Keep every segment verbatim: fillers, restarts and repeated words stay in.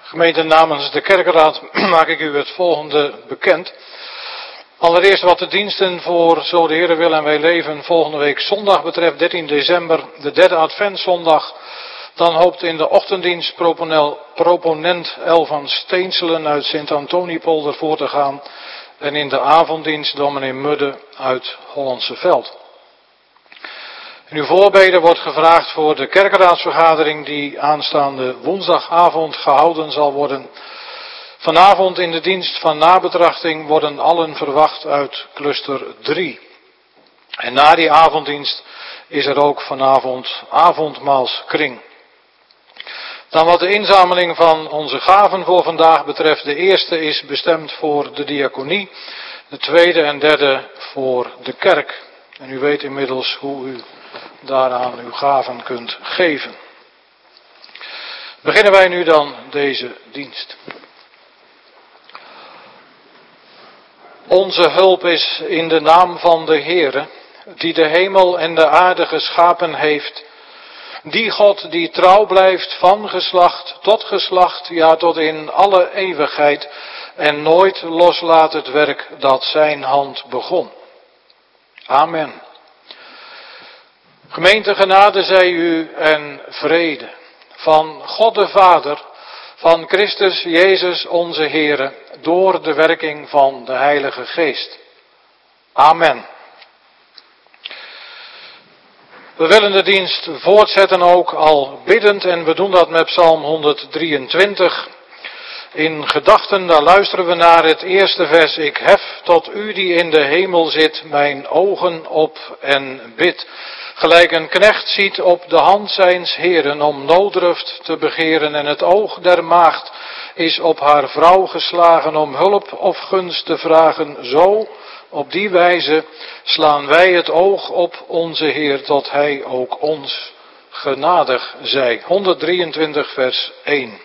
Gemeente, namens de kerkenraad maak ik u het volgende bekend. Allereerst wat de diensten voor Zo de Heere wil en wij leven volgende week zondag betreft, dertien december, de derde adventszondag. Dan hoopt in de ochtenddienst proponent El van Steenselen uit Sint-Antoniepolder voor te gaan. En in de avonddienst dominee Mudde uit Hollandse Veld. In uw voorbeden wordt gevraagd voor de kerkenraadsvergadering die aanstaande woensdagavond gehouden zal worden. Vanavond in de dienst van nabetrachting worden allen verwacht uit cluster drie. En na die avonddienst is er ook vanavond avondmaalskring. Dan wat de inzameling van onze gaven voor vandaag betreft. De eerste is bestemd voor de diaconie. De tweede en derde voor de kerk. En u weet inmiddels hoe u daaraan uw gaven kunt geven. Beginnen wij nu dan deze dienst. Onze hulp is in de naam van de Heere, die de hemel en de aarde geschapen heeft. Die God die trouw blijft van geslacht tot geslacht, ja tot in alle eeuwigheid, en nooit loslaat het werk dat zijn hand begon. Amen. Gemeente, genade zij u en vrede van God de Vader, van Christus Jezus onze Heere, door de werking van de Heilige Geest. Amen. We willen de dienst voortzetten ook al biddend en we doen dat met Psalm honderddrieëntwintig. In gedachten, daar luisteren we naar het eerste vers. Ik hef tot u die in de hemel zit, mijn ogen op en bid. Gelijk een knecht ziet op de hand zijns heren om nooddruft te begeren en het oog der maagd is op haar vrouw geslagen om hulp of gunst te vragen. Zo, op die wijze slaan wij het oog op onze Heer tot hij ook ons genadig zij. honderddrieëntwintig vers één.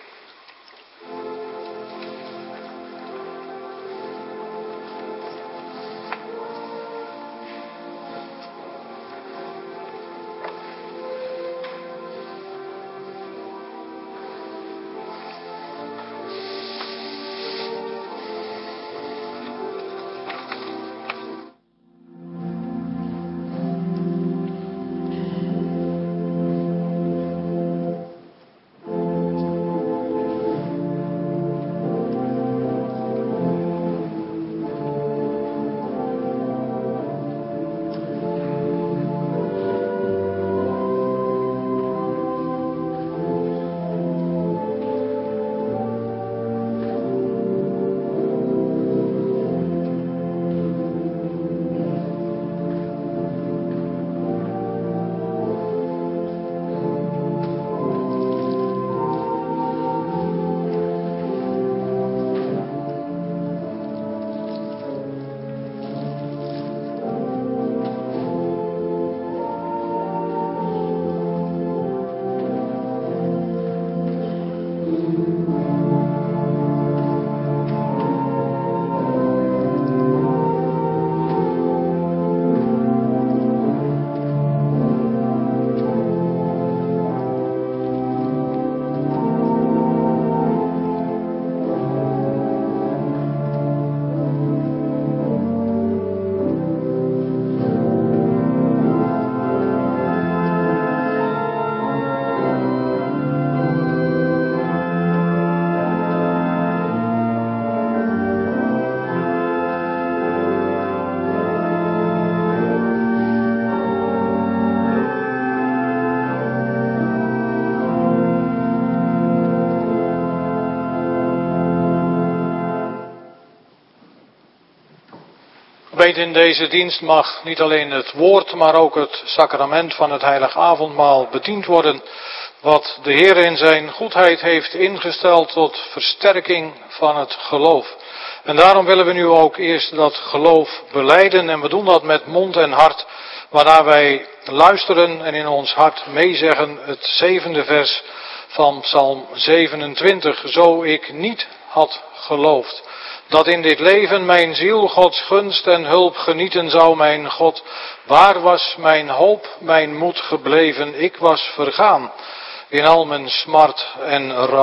In deze dienst mag niet alleen het woord, maar ook het sacrament van het heilig avondmaal bediend worden, wat de Heer in zijn goedheid heeft ingesteld tot versterking van het geloof. En daarom willen we nu ook eerst dat geloof belijden en we doen dat met mond en hart, waarna wij luisteren en in ons hart meezeggen het zevende vers van Psalm zevenentwintig. Zo ik niet had geloofd dat in dit leven mijn ziel Gods gunst en hulp genieten zou, mijn God. Waar was mijn hoop, mijn moed gebleven? Ik was vergaan in al mijn smart en rouw.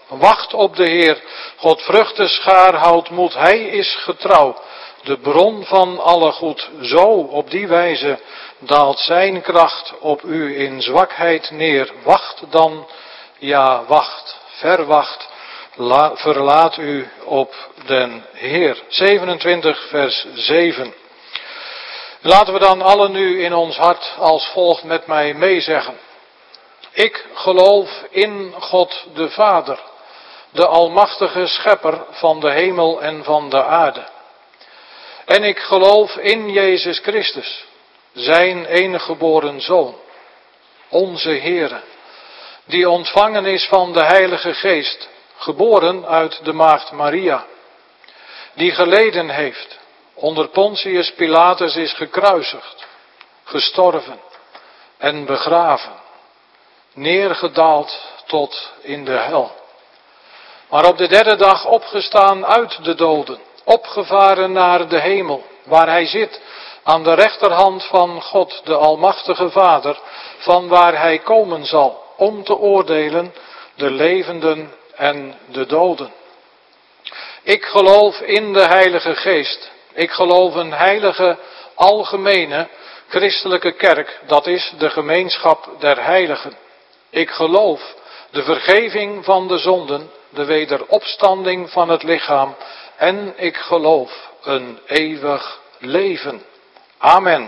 Wacht op de Heer, God vruchten schaar houdt moed, Hij is getrouw, de bron van alle goed. Zo, op die wijze, daalt zijn kracht op u in zwakheid neer. Wacht dan, ja wacht, verwacht, la, verlaat u op den Heer. zevenentwintig vers zeven. Laten we dan allen nu in ons hart als volgt met mij meezeggen. Ik geloof in God de Vader, de almachtige schepper van de hemel en van de aarde. En ik geloof in Jezus Christus, zijn enige geboren Zoon, onze Heere, die ontvangen is van de Heilige Geest, geboren uit de maagd Maria, die geleden heeft, onder Pontius Pilatus is gekruisigd, gestorven en begraven, neergedaald tot in de hel. Maar op de derde dag opgestaan uit de doden, opgevaren naar de hemel, waar hij zit aan de rechterhand van God, de Almachtige Vader, van waar hij komen zal, om te oordelen de levenden en de doden. Ik geloof in de Heilige Geest. Ik geloof een heilige, algemene, christelijke kerk, dat is de gemeenschap der heiligen. Ik geloof de vergeving van de zonden, de wederopstanding van het lichaam en ik geloof een eeuwig leven. Amen.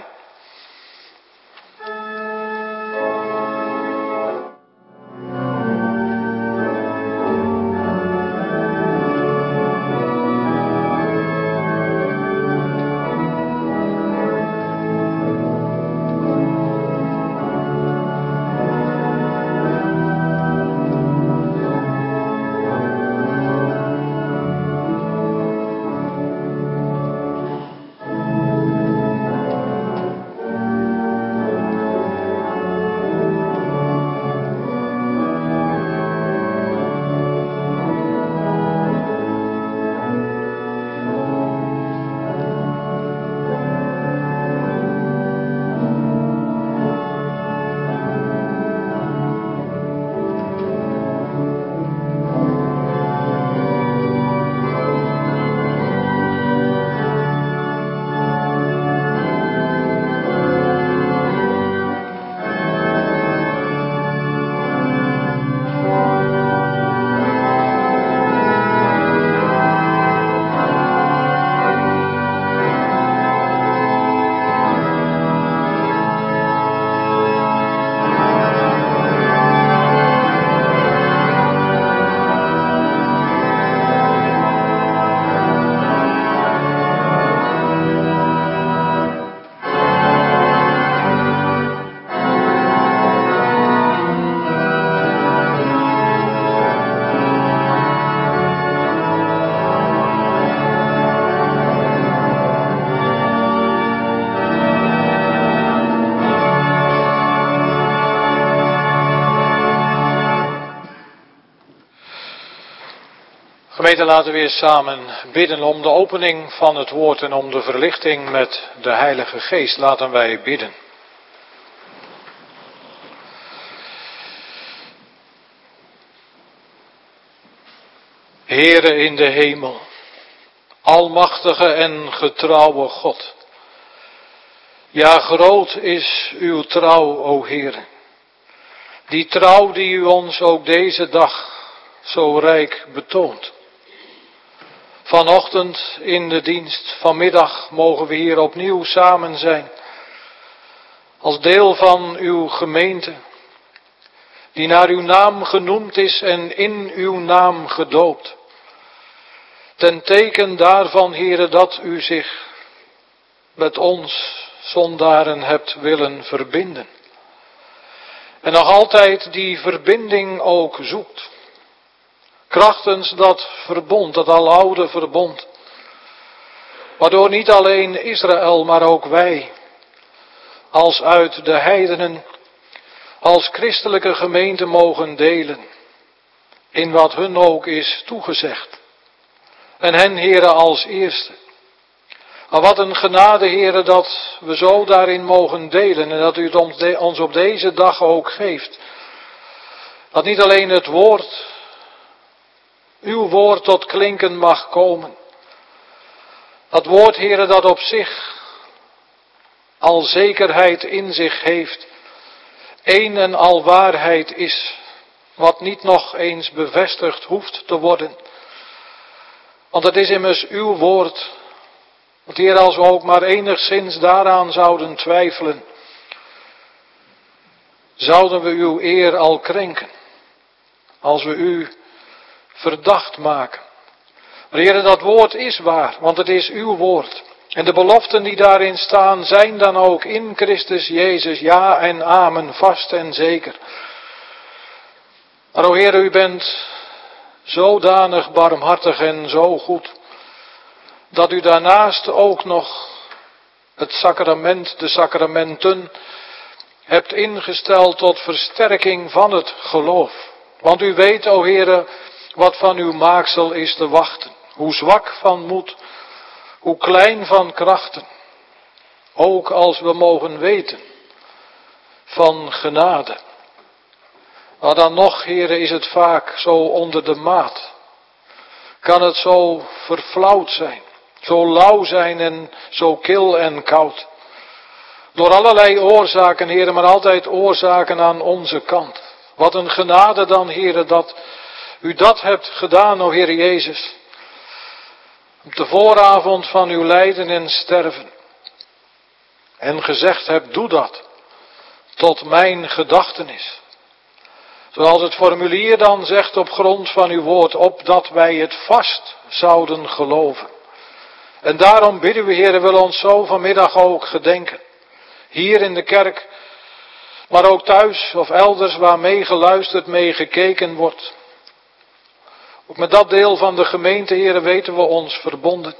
Gemeente, laten we weer samen bidden om de opening van het woord en om de verlichting met de Heilige Geest. Laten wij bidden. Heere in de hemel, almachtige en getrouwe God. Ja, groot is uw trouw, o Heere. Die trouw die u ons ook deze dag zo rijk betoont. Vanochtend in de dienst, vanmiddag mogen we hier opnieuw samen zijn. Als deel van uw gemeente, die naar uw naam genoemd is en in uw naam gedoopt. Ten teken daarvan, Heere, dat u zich met ons zondaren hebt willen verbinden. En nog altijd die verbinding ook zoekt. Krachtens dat verbond, dat aloude verbond. Waardoor niet alleen Israël, maar ook wij, als uit de heidenen, als christelijke gemeente mogen delen. In wat hun ook is toegezegd. En hen, Heere, als eerste. Maar wat een genade, Heere, dat we zo daarin mogen delen. En dat u het ons op deze dag ook geeft. Dat niet alleen het woord uw woord tot klinken mag komen. Dat woord, Heere, dat op zich al zekerheid in zich heeft, één en al waarheid is, wat niet nog eens bevestigd hoeft te worden. Want het is immers uw woord. Want Heer, als we ook maar enigszins daaraan zouden twijfelen, zouden we uw eer al krenken. Als we u verdacht maken. Maar Heer, dat woord is waar, want het is uw woord. En de beloften die daarin staan zijn dan ook in Christus Jezus, ja en amen, vast en zeker. Maar o Heer, u bent zodanig barmhartig en zo goed, dat u daarnaast ook nog het sacrament, de sacramenten, hebt ingesteld tot versterking van het geloof. Want u weet, o Heere, wat van uw maaksel is te wachten. Hoe zwak van moed, hoe klein van krachten. Ook als we mogen weten van genade. Maar dan nog, Heere, is het vaak zo onder de maat. Kan het zo verflauwd zijn, zo lauw zijn en zo kil en koud. Door allerlei oorzaken, Heere, maar altijd oorzaken aan onze kant. Wat een genade dan, Heere, dat u dat hebt gedaan, o Heer Jezus. Op de vooravond van uw lijden en sterven. En gezegd hebt, doe dat. Tot mijn gedachtenis. Zoals het formulier dan zegt op grond van uw woord, opdat wij het vast zouden geloven. En daarom bidden we, Heere, wil ons zo vanmiddag ook gedenken. Hier in de kerk, maar ook thuis of elders waar mee geluisterd, mee gekeken wordt. Ook met dat deel van de gemeente, Heere, weten we ons verbonden.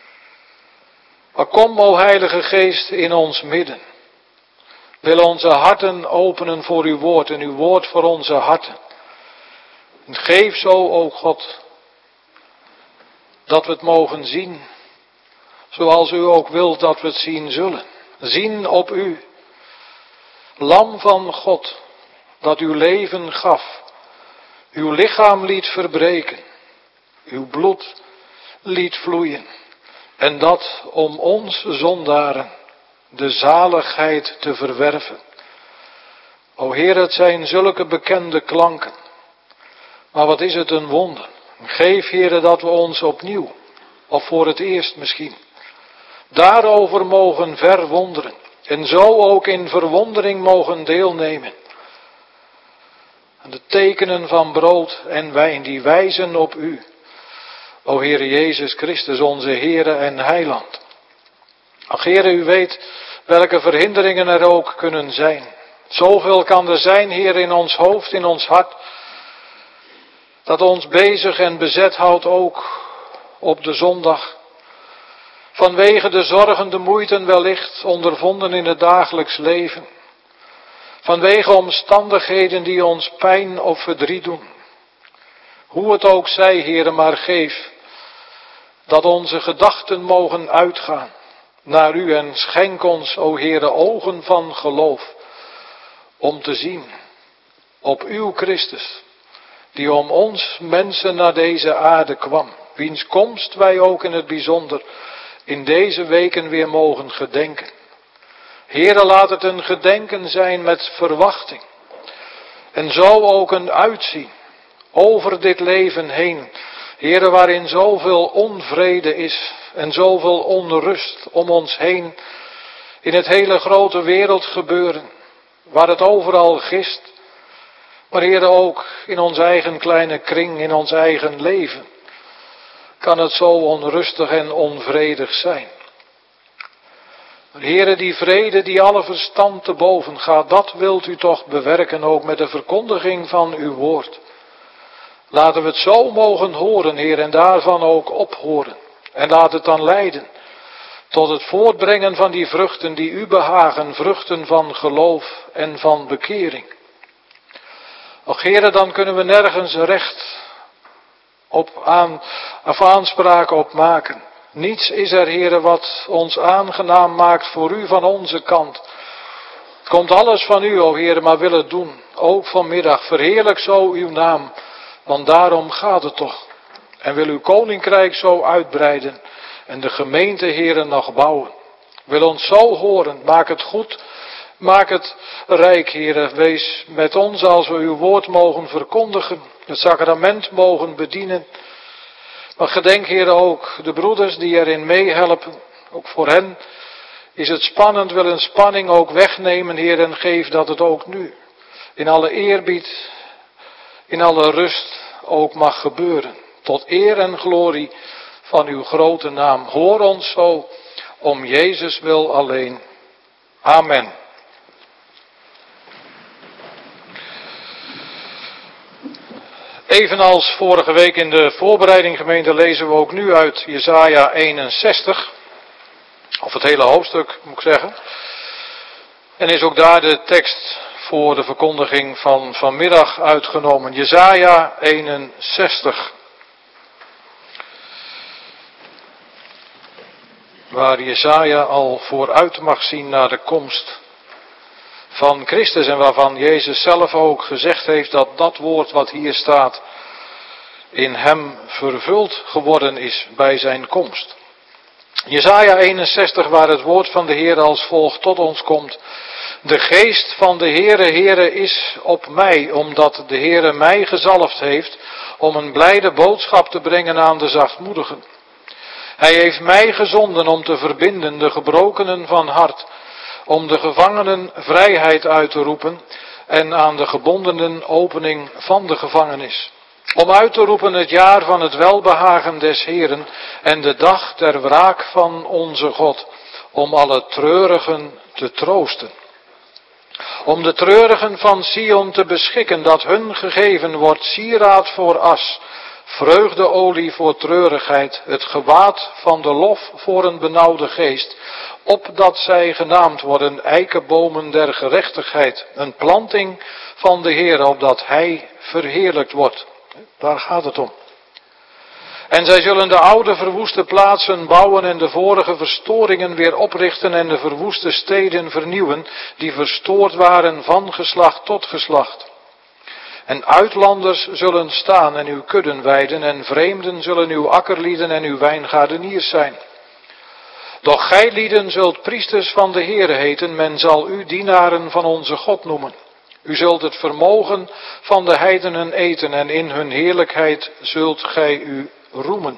Maar kom, o Heilige Geest, in ons midden. Wil onze harten openen voor uw woord en uw woord voor onze harten. En geef zo, o God, dat we het mogen zien, zoals u ook wilt dat we het zien zullen. Zien op u, Lam van God, dat uw leven gaf, uw lichaam liet verbreken, uw bloed liet vloeien. En dat om ons zondaren de zaligheid te verwerven. O Heer, het zijn zulke bekende klanken. Maar wat is het een wonder. Geef, Heer, dat we ons opnieuw, of voor het eerst misschien, daarover mogen verwonderen. En zo ook in verwondering mogen deelnemen. Aan de tekenen van brood en wijn die wijzen op u. O Heer Jezus Christus, onze Heere en Heiland. Ach Heere, u weet welke verhinderingen er ook kunnen zijn. Zoveel kan er zijn, Heer, in ons hoofd, in ons hart, dat ons bezig en bezet houdt ook op de zondag. Vanwege de zorgen, de moeiten wellicht ondervonden in het dagelijks leven. Vanwege omstandigheden die ons pijn of verdriet doen. Hoe het ook zij, Heere, maar geef dat onze gedachten mogen uitgaan naar u en schenk ons, o Heere, ogen van geloof, om te zien op uw Christus, die om ons mensen naar deze aarde kwam, wiens komst wij ook in het bijzonder in deze weken weer mogen gedenken. Heere, laat het een gedenken zijn met verwachting en zo ook een uitzien over dit leven heen. Heere, waarin zoveel onvrede is en zoveel onrust om ons heen in het hele grote wereldgebeuren, waar het overal gist, maar Heere, ook in ons eigen kleine kring, in ons eigen leven, kan het zo onrustig en onvredig zijn. Maar Heere, die vrede die alle verstand te boven gaat, dat wilt u toch bewerken ook met de verkondiging van uw woord. Laten we het zo mogen horen, Heer, en daarvan ook ophoren. En laat het dan leiden tot het voortbrengen van die vruchten die u behagen, vruchten van geloof en van bekering. Och Heere, dan kunnen we nergens recht op aan, of aanspraak op maken. Niets is er, Heere, wat ons aangenaam maakt voor u van onze kant. Het komt alles van u, o Heere, maar wil het doen. Ook vanmiddag, verheerlijk zo uw naam, want daarom gaat het toch. En wil uw koninkrijk zo uitbreiden en de gemeente, Heere, nog bouwen. Wil ons zo horen, maak het goed, maak het rijk, Heere. Wees met ons als we uw woord mogen verkondigen, het sacrament mogen bedienen. Maar gedenk, Heere, ook de broeders die erin meehelpen. Ook voor hen is het spannend, wil een spanning ook wegnemen, Heere, en geef dat het ook nu in alle eerbied, in alle rust ook mag gebeuren. Tot eer en glorie van uw grote naam. Hoor ons zo, om Jezus wil alleen. Amen. Evenals vorige week in de voorbereiding, gemeente, lezen we ook nu uit Jesaja eenenzestig. Of het hele hoofdstuk, moet ik zeggen. En is ook daar de tekst voor de verkondiging van vanmiddag uitgenomen. Jesaja eenenzestig. Waar Jesaja al vooruit mag zien naar de komst van Christus. En waarvan Jezus zelf ook gezegd heeft dat dat woord wat hier staat in hem vervuld geworden is bij zijn komst. Jesaja eenenzestig, waar het woord van de Heer als volgt tot ons komt. De geest van de Heere, Heere is op mij, omdat de Heere mij gezalfd heeft om een blijde boodschap te brengen aan de zachtmoedigen. Hij heeft mij gezonden om te verbinden de gebrokenen van hart, om de gevangenen vrijheid uit te roepen en aan de gebondenen opening van de gevangenis. Om uit te roepen het jaar van het welbehagen des Heeren en de dag ter wraak van onze God, om alle treurigen te troosten. Om de treurigen van Sion te beschikken, dat hun gegeven wordt sieraad voor as, vreugdeolie voor treurigheid, het gewaad van de lof voor een benauwde geest, opdat zij genaamd worden eikenbomen der gerechtigheid, een planting van de Heer, opdat Hij verheerlijkt wordt. Daar gaat het om. En zij zullen de oude verwoeste plaatsen bouwen en de vorige verstoringen weer oprichten en de verwoeste steden vernieuwen, die verstoord waren van geslacht tot geslacht. En uitlanders zullen staan en uw kudden weiden en vreemden zullen uw akkerlieden en uw wijngaardeniers zijn. Doch gij lieden zult priesters van de Heere heten, men zal u dienaren van onze God noemen. U zult het vermogen van de heidenen eten en in hun heerlijkheid zult gij u roemen.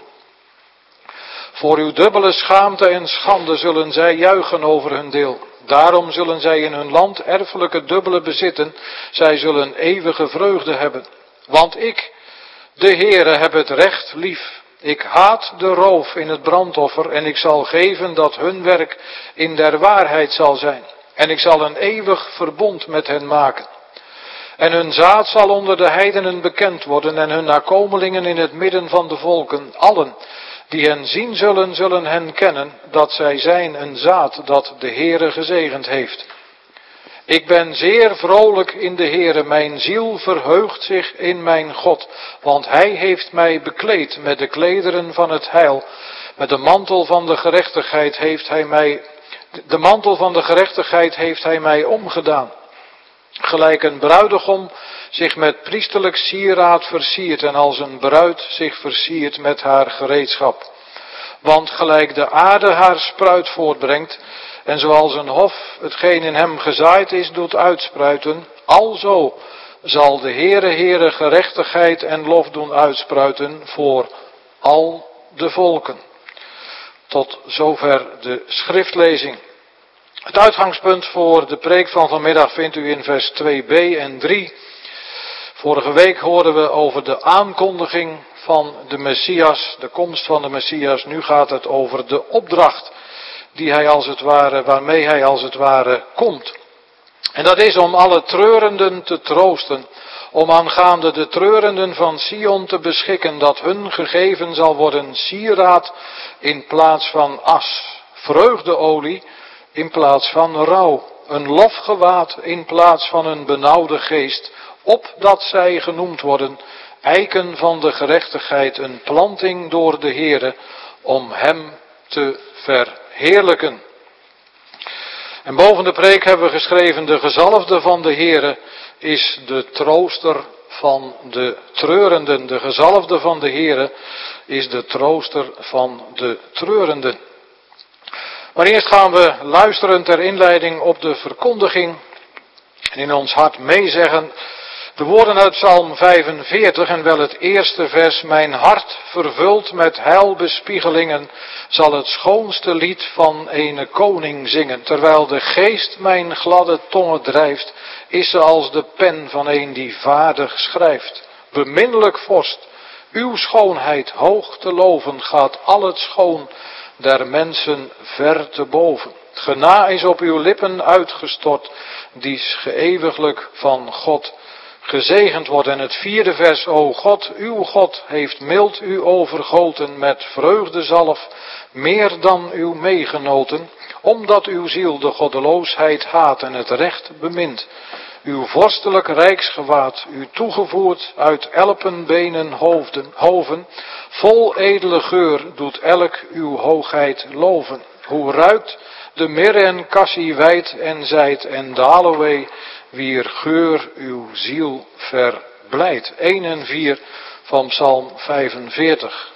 Voor uw dubbele schaamte en schande zullen zij juichen over hun deel. Daarom zullen zij in hun land erfelijke dubbele bezitten. Zij zullen eeuwige vreugde hebben. Want ik, de Heere, heb het recht lief. Ik haat de roof in het brandoffer en ik zal geven dat hun werk in der waarheid zal zijn. En ik zal een eeuwig verbond met hen maken. En hun zaad zal onder de heidenen bekend worden en hun nakomelingen in het midden van de volken. Allen die hen zien zullen, zullen hen kennen dat zij zijn een zaad dat de Heere gezegend heeft. Ik ben zeer vrolijk in de Heere, mijn ziel verheugt zich in mijn God, want Hij heeft mij bekleed met de klederen van het heil. Met de mantel van de gerechtigheid heeft Hij mij, de mantel van de gerechtigheid heeft Hij mij omgedaan. Gelijk een bruidegom zich met priesterlijk sieraad versiert en als een bruid zich versiert met haar gereedschap. Want gelijk de aarde haar spruit voortbrengt en zoals een hof hetgeen in hem gezaaid is doet uitspruiten, alzo zal de Heere Heere gerechtigheid en lof doen uitspruiten voor al de volken. Tot zover de schriftlezing. Het uitgangspunt voor de preek van vanmiddag vindt u in vers twee b en drie. Vorige week hoorden we over de aankondiging van de Messias, de komst van de Messias. Nu gaat het over de opdracht die hij als het ware, waarmee hij als het ware komt. En dat is om alle treurenden te troosten, om aangaande de treurenden van Sion te beschikken, dat hun gegeven zal worden sieraad in plaats van as, vreugdeolie in plaats van rouw, een lofgewaad in plaats van een benauwde geest, opdat zij genoemd worden eiken van de gerechtigheid, een planting door de Heere, om hem te verheerlijken. En boven de preek hebben we geschreven, de gezalfde van de Heere is de trooster van de treurenden. De gezalfde van de Heere is de trooster van de treurenden. Maar eerst gaan we luisteren ter inleiding op de verkondiging en in ons hart meezeggen de woorden uit Psalm vijfenveertig en wel het eerste vers. Mijn hart vervuld met heilbespiegelingen zal het schoonste lied van ene koning zingen. Terwijl de geest mijn gladde tongen drijft, is ze als de pen van een die vaardig schrijft. Beminnelijk vorst, uw schoonheid hoog te loven, gaat al het schoon der mensen ver te boven. Gena is op uw lippen uitgestort, die geëwiglijk van God gezegend wordt. En het vierde vers, o God, uw God heeft mild u overgoten met vreugdezalf, meer dan uw meegenoten, omdat uw ziel de goddeloosheid haat en het recht bemint. Uw vorstelijk rijksgewaad, u toegevoerd uit elpenbenen hoofden, hoven, vol edele geur doet elk uw hoogheid loven. Hoe ruikt de mirre en cassie wijd en zijd en de aloë, wier geur uw ziel verblijdt. één en vier van Psalm vijfenveertig.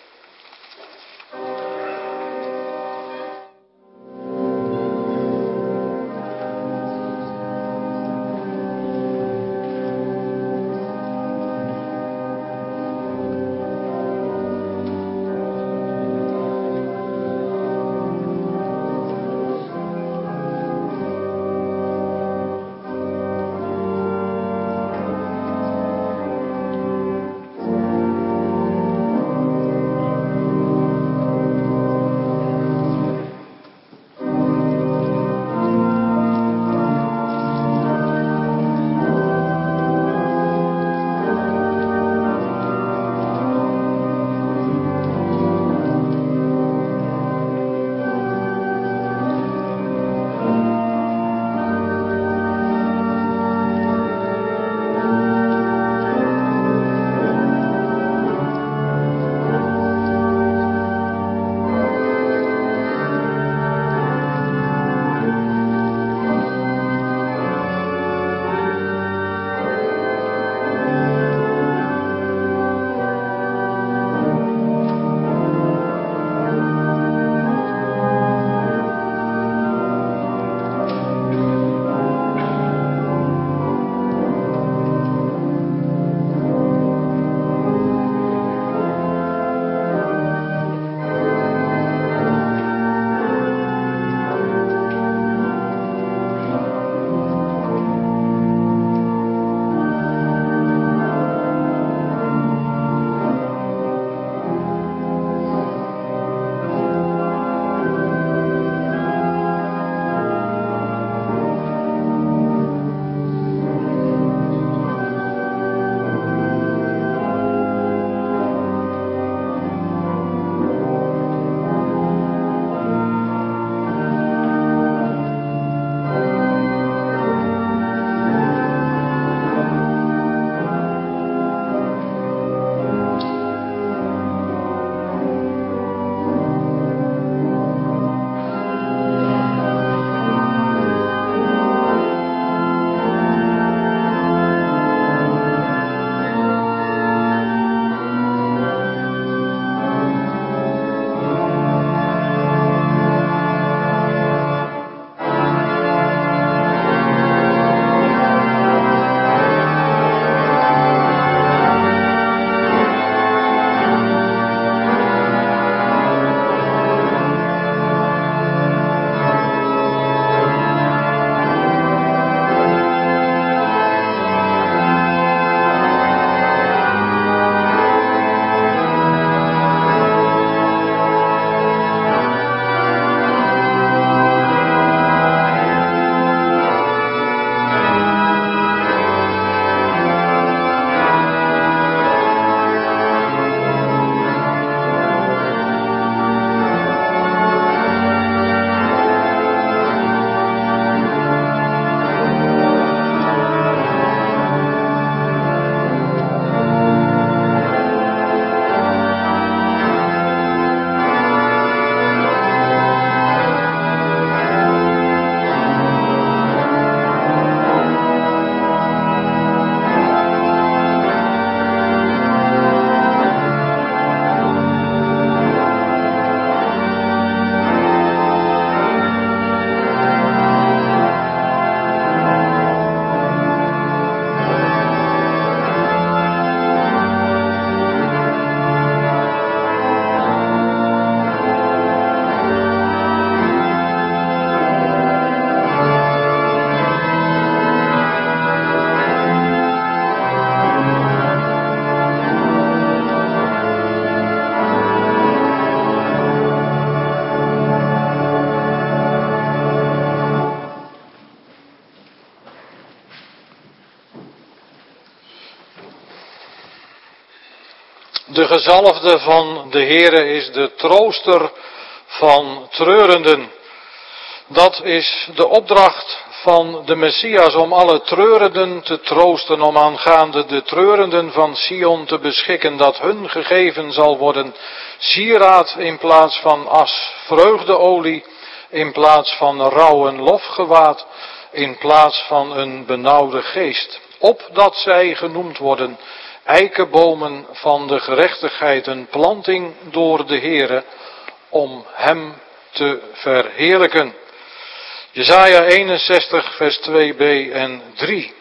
De gezalfde van de Heere is de trooster van treurenden. Dat is de opdracht van de Messias om alle treurenden te troosten, om aangaande de treurenden van Sion te beschikken, dat hun gegeven zal worden sieraad in plaats van as, vreugdeolie in plaats van rouw, een lofgewaad in plaats van een benauwde geest. Opdat zij genoemd worden eikenbomen van de gerechtigheid, een planting door de Heere, om hem te verheerlijken. Jesaja eenenzestig, vers twee b en drie.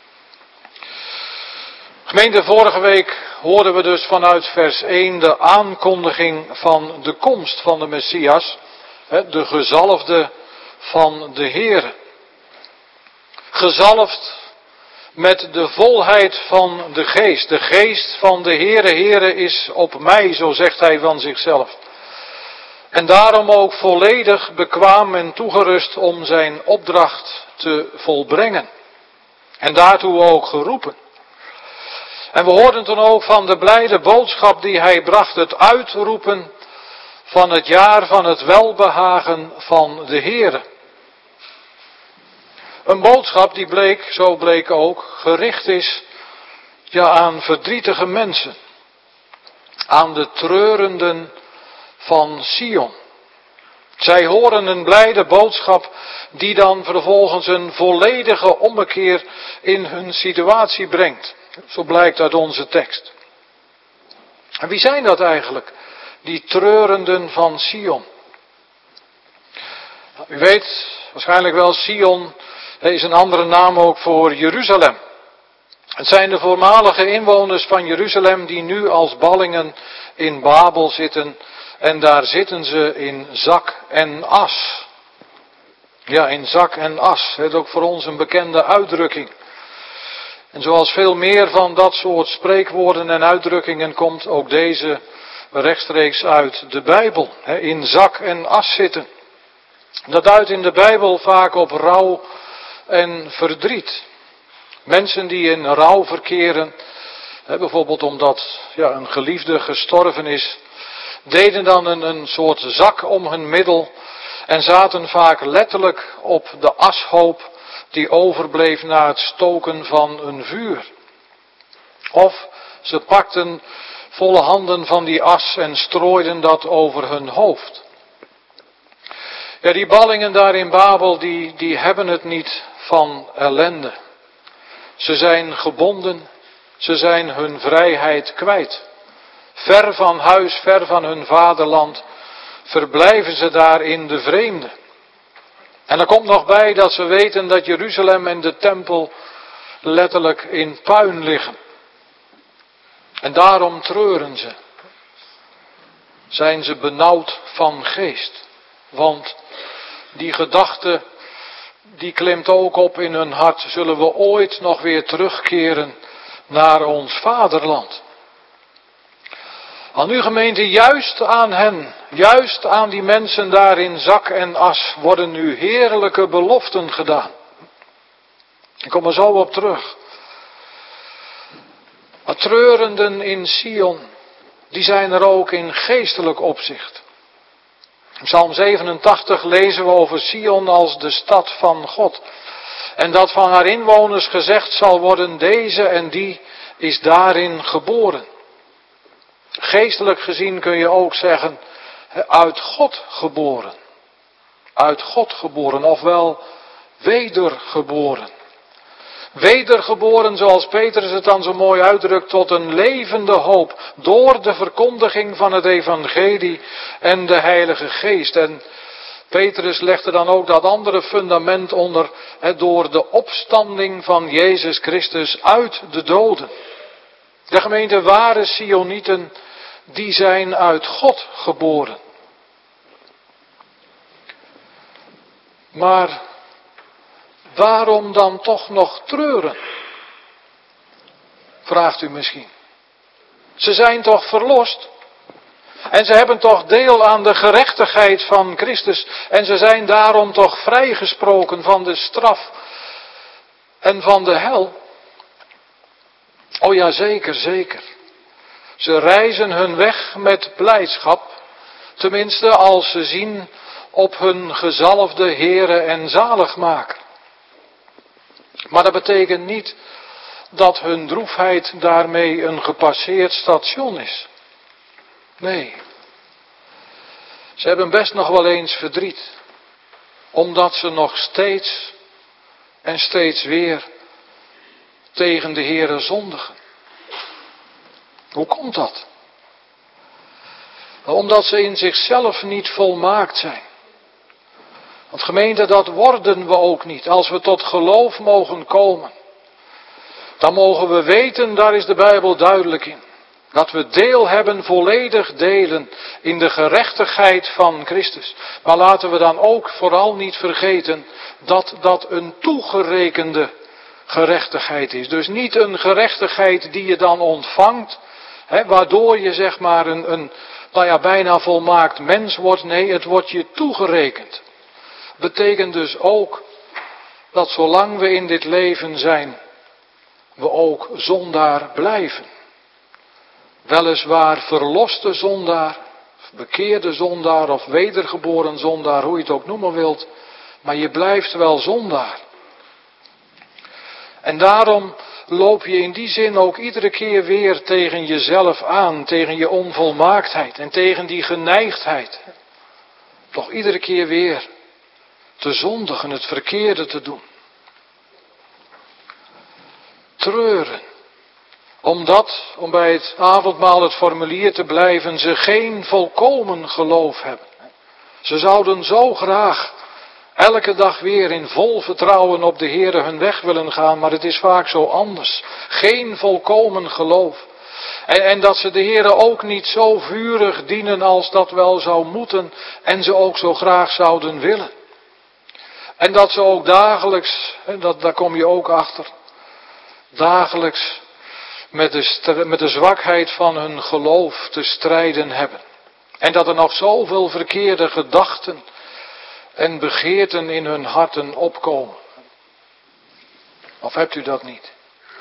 Gemeente, vorige week hoorden we dus vanuit vers één de aankondiging van de komst van de Messias, de gezalfde van de Heere. Gezalfd met de volheid van de geest. De geest van de Heere, Heere is op mij, zo zegt hij van zichzelf. En daarom ook volledig bekwaam en toegerust om zijn opdracht te volbrengen. En daartoe ook geroepen. En we hoorden toen ook van de blijde boodschap die hij bracht, het uitroepen van het jaar van het welbehagen van de Heere. Een boodschap die bleek, zo bleek ook, gericht is ja, aan verdrietige mensen. Aan de treurenden van Sion. Zij horen een blijde boodschap die dan vervolgens een volledige ommekeer in hun situatie brengt. Zo blijkt uit onze tekst. En wie zijn dat eigenlijk? Die treurenden van Sion. U weet waarschijnlijk wel, Sion is een andere naam ook voor Jeruzalem. Het zijn de voormalige inwoners van Jeruzalem die nu als ballingen in Babel zitten. En daar zitten ze in zak en as. Ja, in zak en as. Het is ook voor ons een bekende uitdrukking. En zoals veel meer van dat soort spreekwoorden en uitdrukkingen komt ook deze rechtstreeks uit de Bijbel. In zak en as zitten. Dat duidt in de Bijbel vaak op rouw en verdriet. Mensen die in rouw verkeren, bijvoorbeeld omdat ja, een geliefde gestorven is, deden dan een, een soort zak om hun middel en zaten vaak letterlijk op de ashoop die overbleef na het stoken van een vuur. Of ze pakten volle handen van die as en strooiden dat over hun hoofd. Ja, die ballingen daar in Babel, die, die hebben het niet van ellende. Ze zijn gebonden, ze zijn hun vrijheid kwijt. Ver van huis, ver van hun vaderland, verblijven ze daar in de vreemde. En er komt nog bij dat ze weten dat Jeruzalem en de tempel letterlijk in puin liggen. En daarom treuren ze. Zijn ze benauwd van geest. Want die gedachte, die klimt ook op in hun hart. Zullen we ooit nog weer terugkeren naar ons vaderland? Al nu gemeente, juist aan hen, juist aan die mensen daar in zak en as, worden nu heerlijke beloften gedaan. Ik kom er zo op terug. Maar treurenden in Sion, die zijn er ook in geestelijk opzicht. In Psalm zevenentachtig lezen we over Sion als de stad van God. En dat van haar inwoners gezegd zal worden, deze en die is daarin geboren. Geestelijk gezien kun je ook zeggen, uit God geboren. Uit God geboren, ofwel wedergeboren. Wedergeboren, zoals Petrus het dan zo mooi uitdrukt, tot een levende hoop. Door de verkondiging van het evangelie en de Heilige Geest. En Petrus legde dan ook dat andere fundament onder, door de opstanding van Jezus Christus uit de doden. De gemeente ware Sionieten, die zijn uit God geboren. Maar waarom dan toch nog treuren? Vraagt u misschien. Ze zijn toch verlost? En ze hebben toch deel aan de gerechtigheid van Christus. En ze zijn daarom toch vrijgesproken van de straf en van de hel? Oh ja, zeker, zeker. Ze reizen hun weg met blijdschap, tenminste als ze zien op hun gezalfde Heere en Zaligmaker. Maar dat betekent niet dat hun droefheid daarmee een gepasseerd station is. Nee. Ze hebben best nog wel eens verdriet, omdat ze nog steeds en steeds weer tegen de Heere zondigen. Hoe komt dat? Omdat ze in zichzelf niet volmaakt zijn. Want gemeente, dat worden we ook niet. Als we tot geloof mogen komen, dan mogen we weten, daar is de Bijbel duidelijk in, dat we deel hebben, volledig delen in de gerechtigheid van Christus. Maar laten we dan ook vooral niet vergeten dat dat een toegerekende gerechtigheid is. Dus niet een gerechtigheid die je dan ontvangt, hè, waardoor je zeg maar een, een nou ja, bijna volmaakt mens wordt. Nee, het wordt je toegerekend. Betekent dus ook dat zolang we in dit leven zijn, we ook zondaar blijven. Weliswaar verloste zondaar, bekeerde zondaar of wedergeboren zondaar, hoe je het ook noemen wilt, maar je blijft wel zondaar. En daarom loop je in die zin ook iedere keer weer tegen jezelf aan, tegen je onvolmaaktheid en tegen die geneigdheid. Toch iedere keer weer te zondigen, het verkeerde te doen. Treuren. Omdat, om bij het avondmaal het formulier te blijven, ze geen volkomen geloof hebben. Ze zouden zo graag elke dag weer in vol vertrouwen op de Heere hun weg willen gaan, maar het is vaak zo anders. Geen volkomen geloof. En, en dat ze de Heere ook niet zo vurig dienen als dat wel zou moeten en ze ook zo graag zouden willen. En dat ze ook dagelijks, en dat, daar kom je ook achter, dagelijks met de, met de zwakheid van hun geloof te strijden hebben. En dat er nog zoveel verkeerde gedachten en begeerten in hun harten opkomen. Of hebt u dat niet?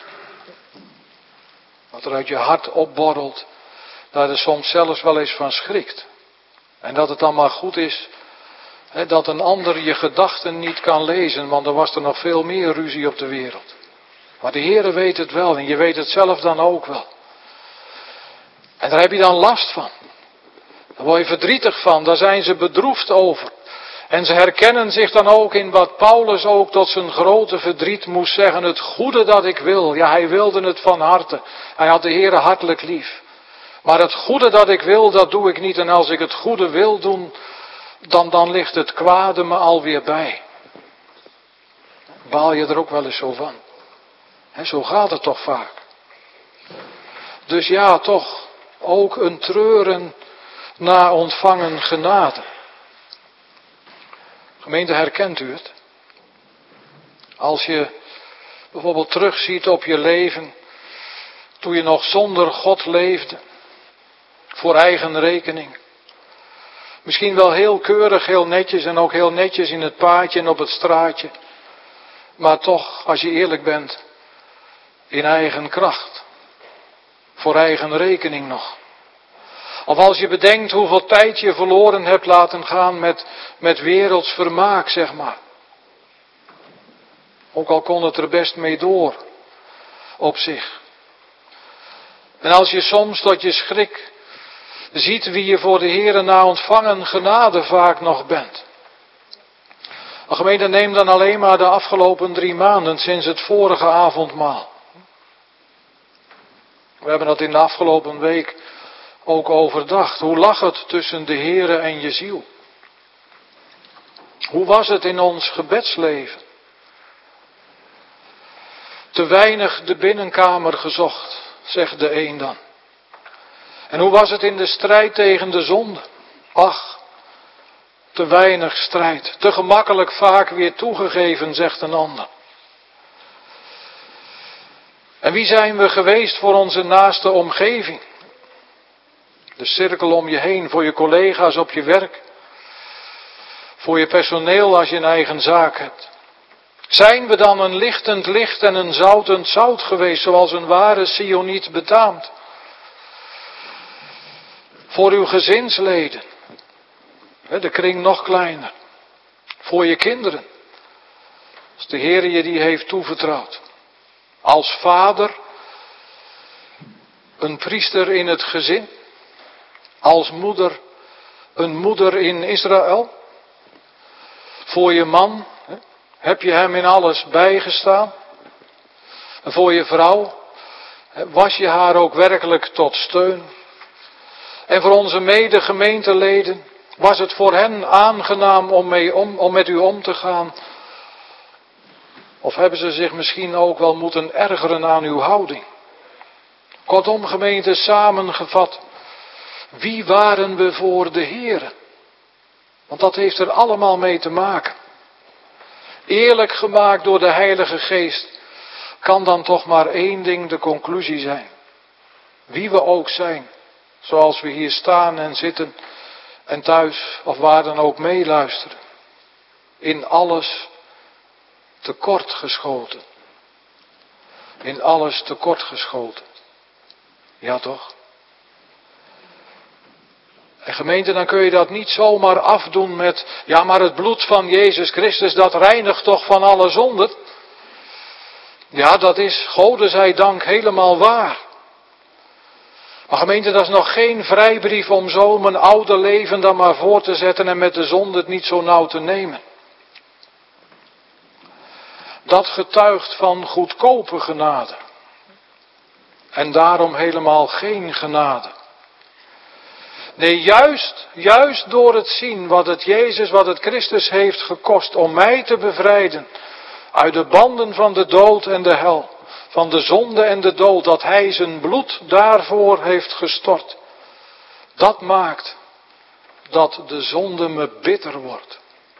Wat er uit je hart opborrelt, dat er soms zelfs wel eens van schrikt. En dat het dan maar goed is, hè, dat een ander je gedachten niet kan lezen, want er was er nog veel meer ruzie op de wereld. Maar de Heere weet het wel en je weet het zelf dan ook wel. En daar heb je dan last van. Daar word je verdrietig van, daar zijn ze bedroefd over. En ze herkennen zich dan ook in wat Paulus ook tot zijn grote verdriet moest zeggen. Het goede dat ik wil. Ja, hij wilde het van harte. Hij had de Heere hartelijk lief. Maar het goede dat ik wil, dat doe ik niet. En als ik het goede wil doen, dan, dan ligt het kwade me alweer bij. Baal je er ook wel eens zo van? He, zo gaat het toch vaak. Dus ja, toch ook een treuren na ontvangen genade. Gemeente, herkent u het? Als je bijvoorbeeld terugziet op je leven, toen je nog zonder God leefde, voor eigen rekening. Misschien wel heel keurig, heel netjes en ook heel netjes in het paadje en op het straatje. Maar toch, als je eerlijk bent, in eigen kracht. Voor eigen rekening nog. Of als je bedenkt hoeveel tijd je verloren hebt laten gaan met, met werelds vermaak, zeg maar. Ook al kon het er best mee door, op zich. En als je soms tot je schrik ziet wie je voor de Heere na ontvangen genade vaak nog bent. De gemeente, neem dan alleen maar de afgelopen drie maanden sinds het vorige avondmaal. We hebben dat in de afgelopen week ook overdacht. Hoe lag het tussen de Heere en je ziel? Hoe was het in ons gebedsleven? Te weinig de binnenkamer gezocht, zegt de een dan. En hoe was het in de strijd tegen de zonde? Ach, te weinig strijd. Te gemakkelijk vaak weer toegegeven, zegt een ander. En wie zijn we geweest voor onze naaste omgeving? De cirkel om je heen, voor je collega's op je werk. Voor je personeel als je een eigen zaak hebt. Zijn we dan een lichtend licht en een zoutend zout geweest, zoals een ware Sioniet betaamt? Voor uw gezinsleden. De kring nog kleiner. Voor je kinderen. Als de Heer je die heeft toevertrouwd. Als vader. Een priester in het gezin. Als moeder. Een moeder in Israël. Voor je man. Heb je hem in alles bijgestaan. En voor je vrouw. Was je haar ook werkelijk tot steun. En voor onze mede-gemeenteleden. Was het voor hen aangenaam om, mee om, om met u om te gaan? Of hebben ze zich misschien ook wel moeten ergeren aan uw houding? Kortom, gemeente, samengevat. Wie waren we voor de Heere? Want dat heeft er allemaal mee te maken. Eerlijk gemaakt door de Heilige Geest kan dan toch maar één ding de conclusie zijn. Wie we ook zijn, zoals we hier staan en zitten en thuis of waar dan ook meeluisteren. In alles tekortgeschoten. In alles tekortgeschoten. Ja toch? En gemeente, dan kun je dat niet zomaar afdoen met, ja maar het bloed van Jezus Christus, dat reinigt toch van alle zonden. Ja, dat is, Gode zij dank, helemaal waar. Maar gemeente, dat is nog geen vrijbrief om zo mijn oude leven dan maar voor te zetten en met de zonde het niet zo nauw te nemen. Dat getuigt van goedkope genade. En daarom helemaal geen genade. Nee, juist, juist door het zien wat het Jezus, wat het Christus heeft gekost om mij te bevrijden uit de banden van de dood en de hel, van de zonde en de dood, dat Hij zijn bloed daarvoor heeft gestort. Dat maakt dat de zonde me bitter wordt.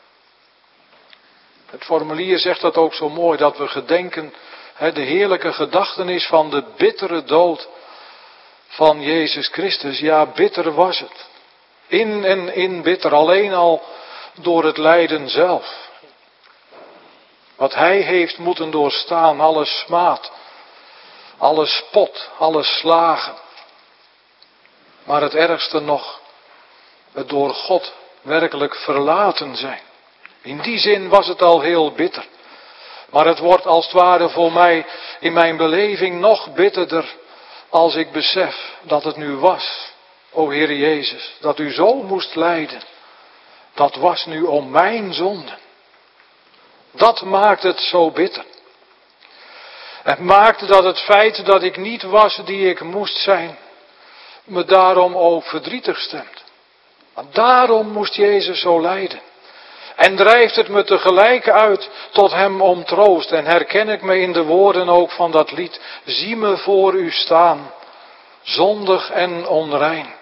Het formulier zegt dat ook zo mooi, dat we gedenken, hè, de heerlijke gedachtenis van de bittere dood van Jezus Christus. Ja, bitter was het. In en in bitter, alleen al door het lijden zelf. Wat Hij heeft moeten doorstaan, alle smaad, alle spot, alle slagen. Maar het ergste nog, het door God werkelijk verlaten zijn. In die zin was het al heel bitter. Maar het wordt als het ware voor mij in mijn beleving nog bitterder als ik besef dat het nu was, o Heer Jezus, dat u zo moest lijden. Dat was nu om mijn zonde. Dat maakt het zo bitter. Het maakte dat het feit dat ik niet was die ik moest zijn, me daarom ook verdrietig stemt. Want daarom moest Jezus zo lijden. En drijft het me tegelijk uit tot hem om troost. En herken ik me in de woorden ook van dat lied. Zie me voor u staan, zondig en onrein.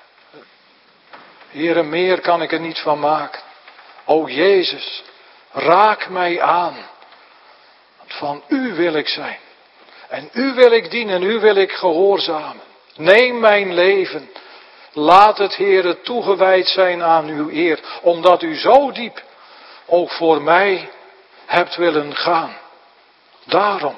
Heere, meer kan ik er niet van maken. O Jezus, raak mij aan. Want van u wil ik zijn. En u wil ik dienen, u wil ik gehoorzamen. Neem mijn leven. Laat het, Heere, toegewijd zijn aan uw eer. Omdat u zo diep ook voor mij hebt willen gaan. Daarom.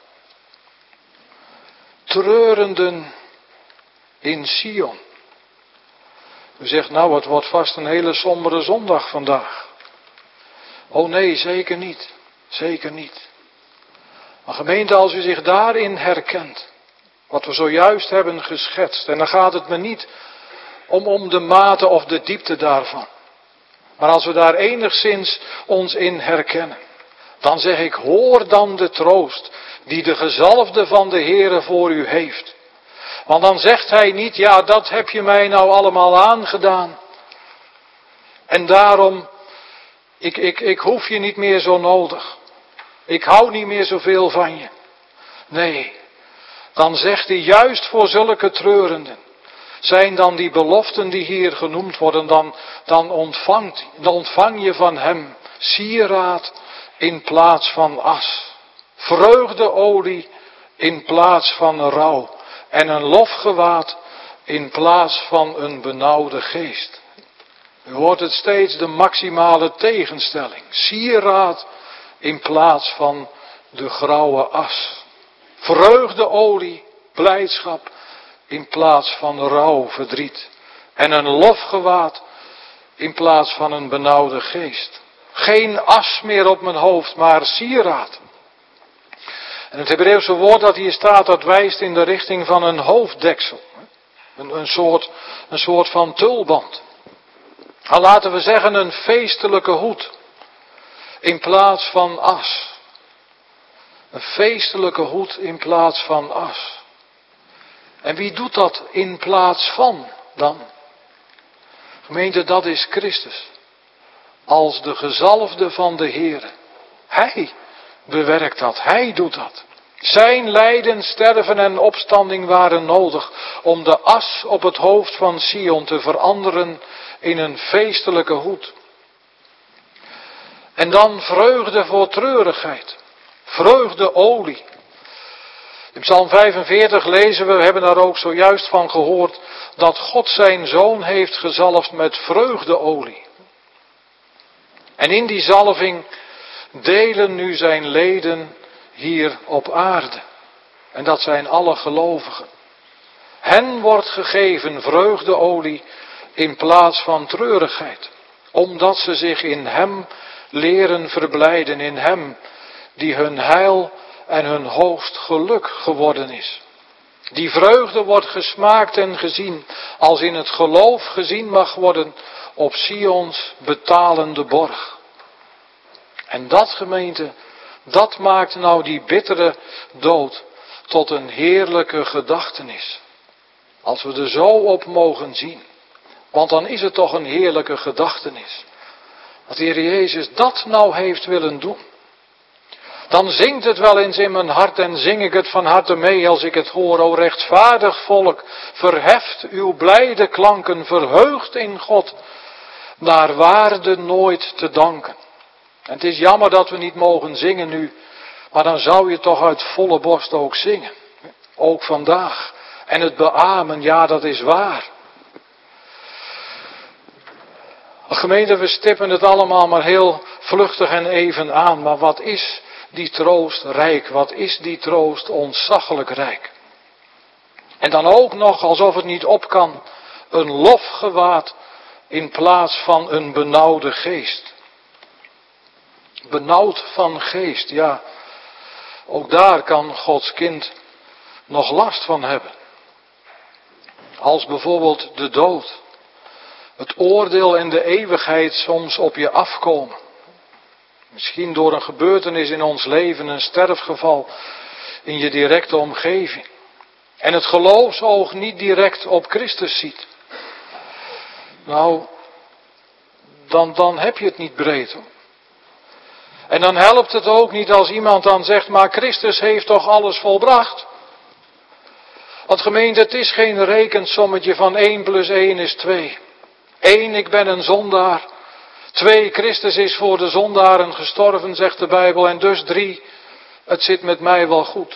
Treurenden in Sion. U zegt, nou, het wordt vast een hele sombere zondag vandaag. Oh nee, zeker niet. Zeker niet. Maar gemeente, als u zich daarin herkent, wat we zojuist hebben geschetst, en dan gaat het me niet om, om de mate of de diepte daarvan. Maar als we daar enigszins ons in herkennen, dan zeg ik, hoor dan de troost die de gezalfde van de Heere voor u heeft. Want dan zegt hij niet, ja, dat heb je mij nou allemaal aangedaan. En daarom, ik, ik, ik hoef je niet meer zo nodig. Ik hou niet meer zoveel van je. Nee, dan zegt hij juist voor zulke treurenden. Zijn dan die beloften die hier genoemd worden, dan, dan, ontvangt, dan ontvang je van hem sieraad in plaats van as. Vreugdeolie in plaats van rouw. En een lofgewaad in plaats van een benauwde geest. U hoort het steeds, de maximale tegenstelling. Sieraad in plaats van de grauwe as. Vreugdeolie, blijdschap in plaats van rouw, verdriet En een lofgewaad in plaats van een benauwde geest. Geen as meer op mijn hoofd, maar sieraad. En het Hebreeuwse woord dat hier staat, dat wijst in de richting van een hoofddeksel. Een, een, soort, een soort van tulband. Al laten we zeggen een feestelijke hoed. In plaats van as. Een feestelijke hoed in plaats van as. En wie doet dat in plaats van dan? Gemeente, dat is Christus. Als de gezalfde van de Heere. Hij bewerkt dat. Hij doet dat. Zijn lijden, sterven en opstanding waren nodig om de as op het hoofd van Sion te veranderen in een feestelijke hoed. En dan vreugde voor treurigheid. Vreugde olie. In Psalm vijfenveertig lezen we, we hebben daar ook zojuist van gehoord, dat God zijn zoon heeft gezalfd met vreugdeolie. En in die zalving delen nu zijn leden hier op aarde. En dat zijn alle gelovigen. Hen wordt gegeven vreugdeolie in plaats van treurigheid. Omdat ze zich in hem leren verblijden, in hem die hun heil en hun hoogst geluk geworden is. Die vreugde wordt gesmaakt en gezien, als in het geloof gezien mag worden op Sions betalende borg. En dat, gemeente, dat maakt nou die bittere dood tot een heerlijke gedachtenis. Als we er zo op mogen zien. Want dan is het toch een heerlijke gedachtenis. Dat de Heer Jezus dat nou heeft willen doen. Dan zingt het wel eens in mijn hart en zing ik het van harte mee als ik het hoor. O rechtvaardig volk, verheft uw blijde klanken, verheugd in God, naar waarde nooit te danken. En het is jammer dat we niet mogen zingen nu, maar dan zou je toch uit volle borst ook zingen. Ook vandaag. En het beamen, ja, dat is waar. Gemeente, we stippen het allemaal maar heel vluchtig en even aan. Maar wat is die troost rijk? Wat is die troost ontzaglijk rijk? En dan ook nog, alsof het niet op kan, een lofgewaad in plaats van een benauwde geest. Benauwd van geest, ja. Ook daar kan Gods kind nog last van hebben. Als bijvoorbeeld de dood. Het oordeel en de eeuwigheid soms op je afkomen. Misschien door een gebeurtenis in ons leven, een sterfgeval in je directe omgeving. En het geloofsoog niet direct op Christus ziet. Nou, dan, dan heb je het niet breed hoor. En dan helpt het ook niet als iemand dan zegt, maar Christus heeft toch alles volbracht. Want gemeente, het is geen rekensommetje van één plus één is twee. Eén, ik ben een zondaar. Twee, Christus is voor de zondaren gestorven, zegt de Bijbel. En dus drie, het zit met mij wel goed.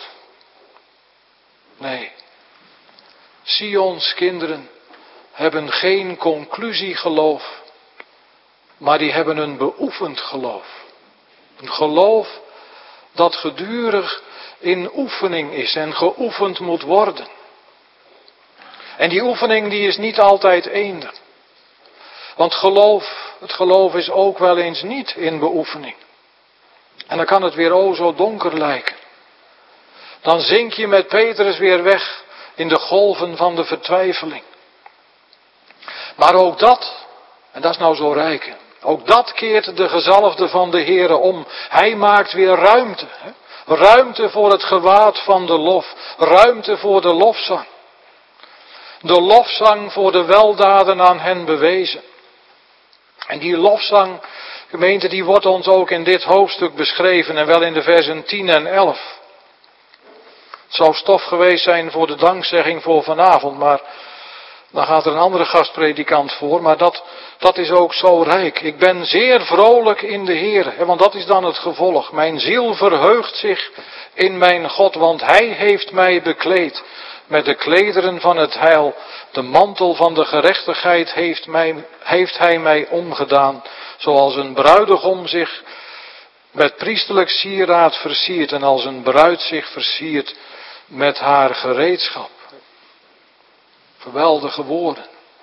Nee. Sions kinderen hebben geen conclusiegeloof, maar die hebben een beoefend geloof. Een geloof dat gedurig in oefening is en geoefend moet worden. En die oefening die is niet altijd eender. Want geloof, het geloof is ook wel eens niet in beoefening. En dan kan het weer o zo donker lijken. Dan zink je met Petrus weer weg in de golven van de vertwijfeling. Maar ook dat, en dat is nou zo rijk, ook dat keert de gezalfde van de Heere om. Hij maakt weer ruimte. Hè? Ruimte voor het gewaad van de lof. Ruimte voor de lofzang. De lofzang voor de weldaden aan hen bewezen. En die lofzang, gemeente, die wordt ons ook in dit hoofdstuk beschreven en wel in de versen tien en elf. Het zou stof geweest zijn voor de dankzegging voor vanavond, maar dan gaat er een andere gastpredikant voor, maar dat, dat is ook zo rijk. Ik ben zeer vrolijk in de Heere, want dat is dan het gevolg. Mijn ziel verheugt zich in mijn God, want Hij heeft mij bekleed met de klederen van het heil. De mantel van de gerechtigheid heeft, mij, heeft Hij mij omgedaan, zoals een bruidegom zich met priesterlijk sieraad versiert en als een bruid zich versiert met haar gereedschap. Geweldige woorden.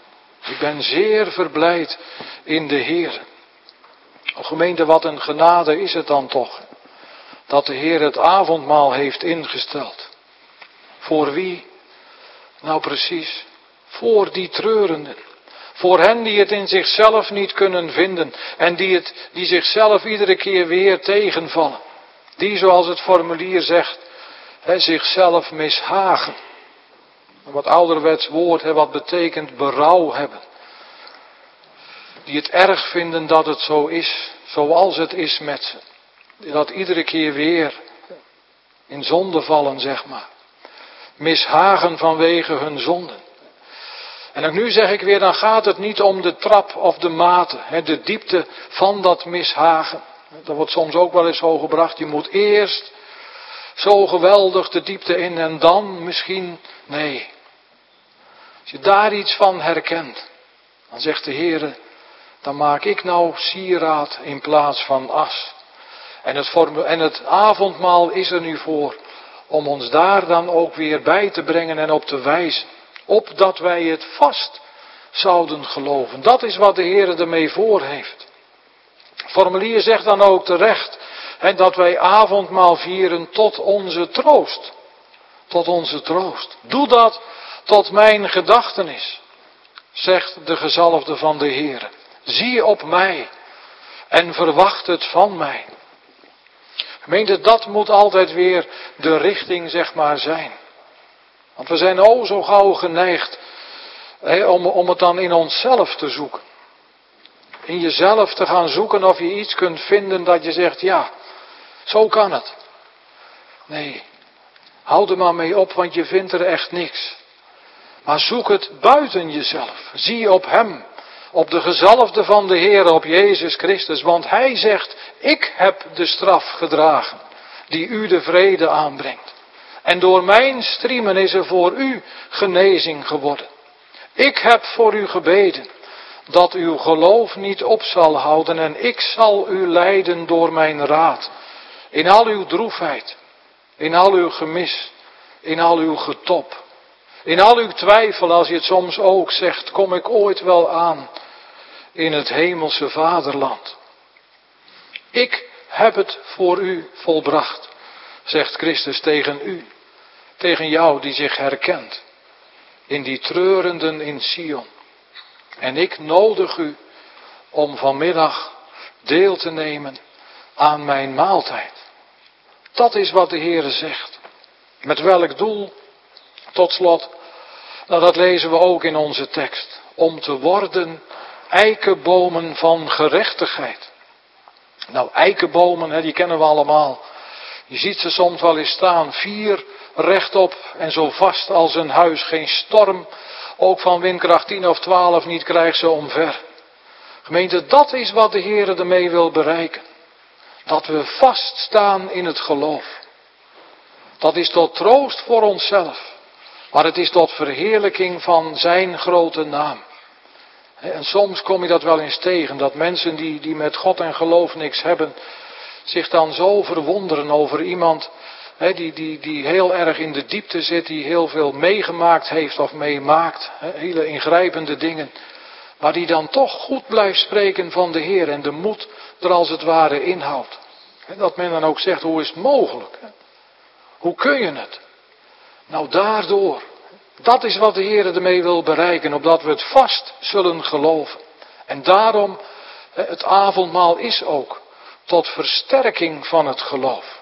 Ik ben zeer verblijd in de Heer. O gemeente, wat een genade is het dan toch, dat de Heer het avondmaal heeft ingesteld. Voor wie? Nou precies, voor die treurenden. Voor hen die het in zichzelf niet kunnen vinden en die, het, die zichzelf iedere keer weer tegenvallen. Die, zoals het formulier zegt, he, zichzelf mishagen. Een wat ouderwets woord, he, wat betekent berouw hebben. Die het erg vinden dat het zo is, zoals het is met ze. Die dat iedere keer weer in zonde vallen, zeg maar. Mishagen vanwege hun zonden. En ook nu zeg ik weer, dan gaat het niet om de trap of de mate, he, de diepte van dat mishagen. Dat wordt soms ook wel eens zo gebracht. Je moet eerst zo geweldig de diepte in en dan misschien, nee. Als je daar iets van herkent, dan zegt de Heer, dan maak ik nou sieraad in plaats van as. En het, en het avondmaal is er nu voor, om ons daar dan ook weer bij te brengen en op te wijzen. Opdat wij het vast zouden geloven. Dat is wat de Heer ermee voor heeft. Het formulier zegt dan ook terecht, hè, dat wij avondmaal vieren tot onze troost. Tot onze troost. Doe dat tot mijn gedachtenis, zegt de gezalfde van de Heer. Zie op mij en verwacht het van mij. Gemeente, dat moet altijd weer de richting, zeg maar, zijn. Want we zijn o zo gauw geneigd hè, om, om het dan in onszelf te zoeken. In jezelf te gaan zoeken of je iets kunt vinden dat je zegt, ja, zo kan het. Nee, houd er maar mee op, want je vindt er echt niks. Maar zoek het buiten jezelf. Zie op Hem, op de gezalfde van de Heer, op Jezus Christus. Want Hij zegt, ik heb de straf gedragen die u de vrede aanbrengt. En door mijn striemen is er voor u genezing geworden. Ik heb voor u gebeden, dat uw geloof niet op zal houden en ik zal u leiden door mijn raad. In al uw droefheid, in al uw gemis, in al uw getop. In al uw twijfel, als je het soms ook zegt, kom ik ooit wel aan in het hemelse vaderland. Ik heb het voor u volbracht, zegt Christus tegen u. Tegen jou die zich herkent in die treurenden in Sion. En ik nodig u om vanmiddag deel te nemen aan mijn maaltijd. Dat is wat de Heere zegt. Met welk doel? Tot slot, nou dat lezen we ook in onze tekst. Om te worden eikenbomen van gerechtigheid. Nou, eikenbomen, hè, die kennen we allemaal. Je ziet ze soms wel eens staan, vier rechtop en zo vast als een huis. Geen storm, ook van windkracht tien of twaalf niet, krijgt ze omver. Gemeente, dat is wat de Heer ermee wil bereiken. Dat we vaststaan in het geloof. Dat is tot troost voor onszelf. Maar het is tot verheerlijking van zijn grote naam. En soms kom je dat wel eens tegen. Dat mensen die, die met God en geloof niks hebben, zich dan zo verwonderen over iemand he, die, die, die heel erg in de diepte zit. Die heel veel meegemaakt heeft of meemaakt. He, hele ingrijpende dingen. Maar die dan toch goed blijft spreken van de Heer. En de moed er als het ware inhoudt. He, dat men dan ook zegt, hoe is het mogelijk? He? Hoe kun je het? Nou daardoor. Dat is wat de Heer ermee wil bereiken. Opdat we het vast zullen geloven. En daarom, het avondmaal is ook tot versterking van het geloof.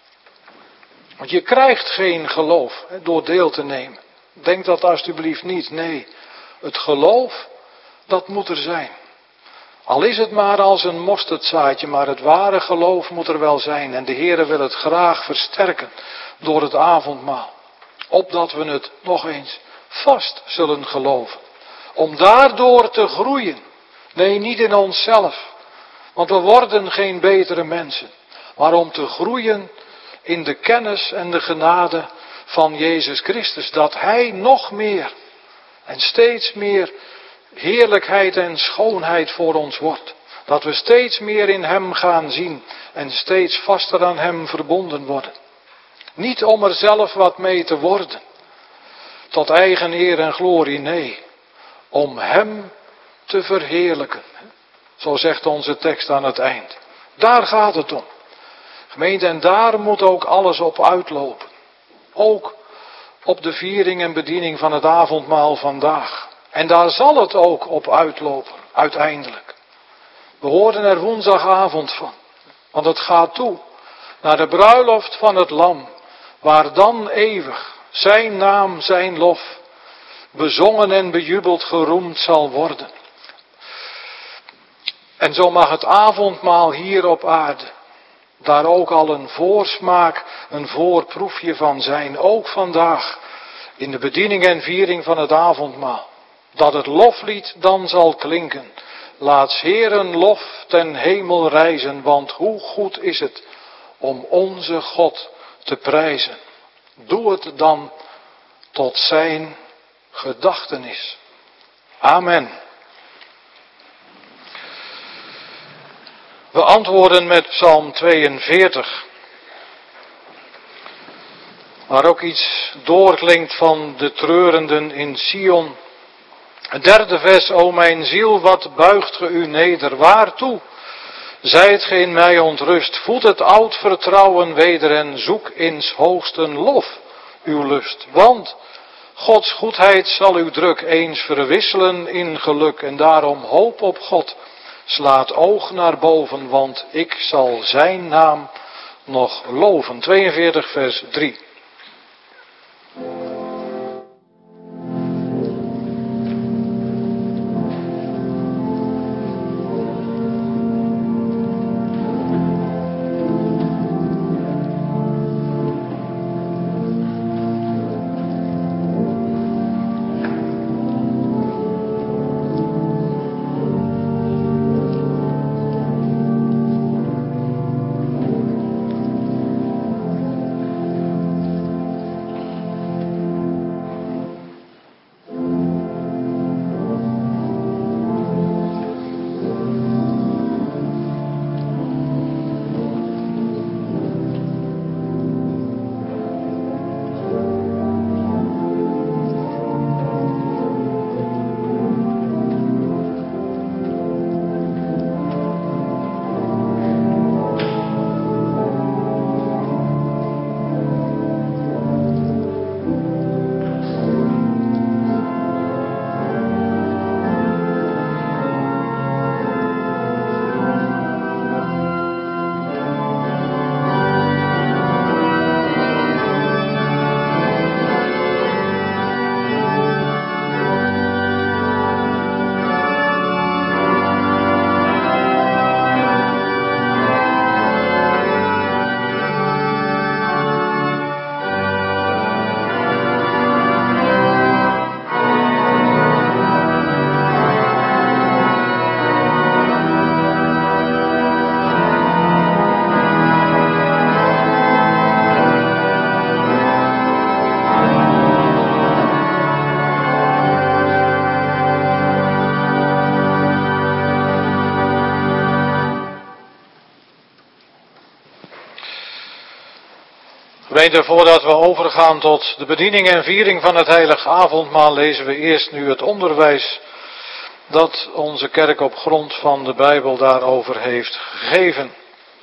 Want je krijgt geen geloof door deel te nemen. Denk dat alsjeblieft niet. Nee, het geloof, dat moet er zijn. Al is het maar als een mosterdzaadje, maar het ware geloof moet er wel zijn. En de Heer wil het graag versterken door het avondmaal. Opdat we het nog eens vast zullen geloven. Om daardoor te groeien. Nee, niet in onszelf. Want we worden geen betere mensen. Maar om te groeien in de kennis en de genade van Jezus Christus. Dat Hij nog meer en steeds meer heerlijkheid en schoonheid voor ons wordt. Dat we steeds meer in Hem gaan zien en steeds vaster aan Hem verbonden worden. Niet om er zelf wat mee te worden. Tot eigen eer en glorie, nee. om hem te verheerlijken. Zo zegt onze tekst aan het eind. Daar gaat het om. Gemeente, en daar moet ook alles op uitlopen. Ook op de viering en bediening van het avondmaal vandaag. En daar zal het ook op uitlopen, uiteindelijk. We hoorden er woensdagavond van. Want het gaat toe naar de bruiloft van het lam. Waar dan eeuwig zijn naam, zijn lof bezongen en bejubeld geroemd zal worden. En zo mag het avondmaal hier op aarde daar ook al een voorsmaak, een voorproefje van zijn. Ook vandaag in de bediening en viering van het avondmaal. Dat het loflied dan zal klinken. Laat 's Heeren lof ten hemel rijzen, want hoe goed is het om onze God te prijzen. Doe het dan tot zijn gedachtenis. Amen. We antwoorden met Psalm tweeënveertig. Waar ook iets doorklinkt van de treurenden in Sion. Het derde vers, o mijn ziel, wat buigt ge u neder, waartoe? Zijt ge in mij ontrust, voed het oud vertrouwen weder en zoek in 's hoogsten lof uw lust. Want Gods goedheid zal uw druk eens verwisselen in geluk en daarom hoop op God. Slaat oog naar boven, want ik zal zijn naam nog loven. tweeënveertig vers drie. Gemeente, voordat we overgaan tot de bediening en viering van het heilige avondmaal, lezen we eerst nu het onderwijs dat onze kerk op grond van de Bijbel daarover heeft gegeven.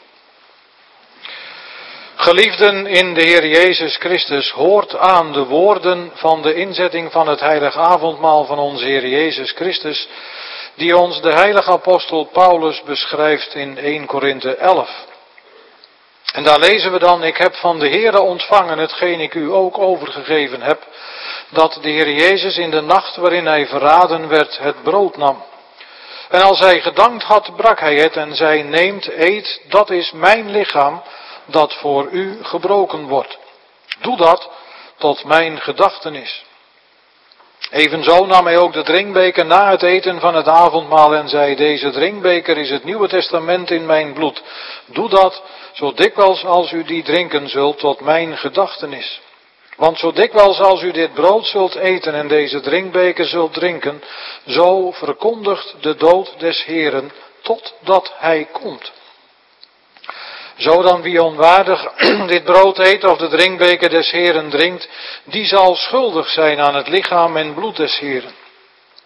Geliefden in de Heer Jezus Christus, hoort aan de woorden van de inzetting van het heilige avondmaal van onze Heer Jezus Christus, die ons de heilige apostel Paulus beschrijft in eerste Korinthe elf. En daar lezen we dan, ik heb van de Heere ontvangen hetgeen ik u ook overgegeven heb, dat de Heer Jezus in de nacht waarin hij verraden werd het brood nam. En als hij gedankt had, brak hij het en zei, neemt, eet, dat is mijn lichaam, dat voor u gebroken wordt. Doe dat tot mijn gedachtenis. Evenzo nam hij ook de drinkbeker na het eten van het avondmaal en zei, deze drinkbeker is het Nieuwe Testament in mijn bloed. Doe dat zo dikwijls als u die drinken zult tot mijn gedachtenis. Want zo dikwijls als u dit brood zult eten en deze drinkbeker zult drinken, zo verkondigt de dood des Heeren totdat hij komt. Zo dan wie onwaardig dit brood eet of de drinkbeker des Heeren drinkt, die zal schuldig zijn aan het lichaam en bloed des Heeren.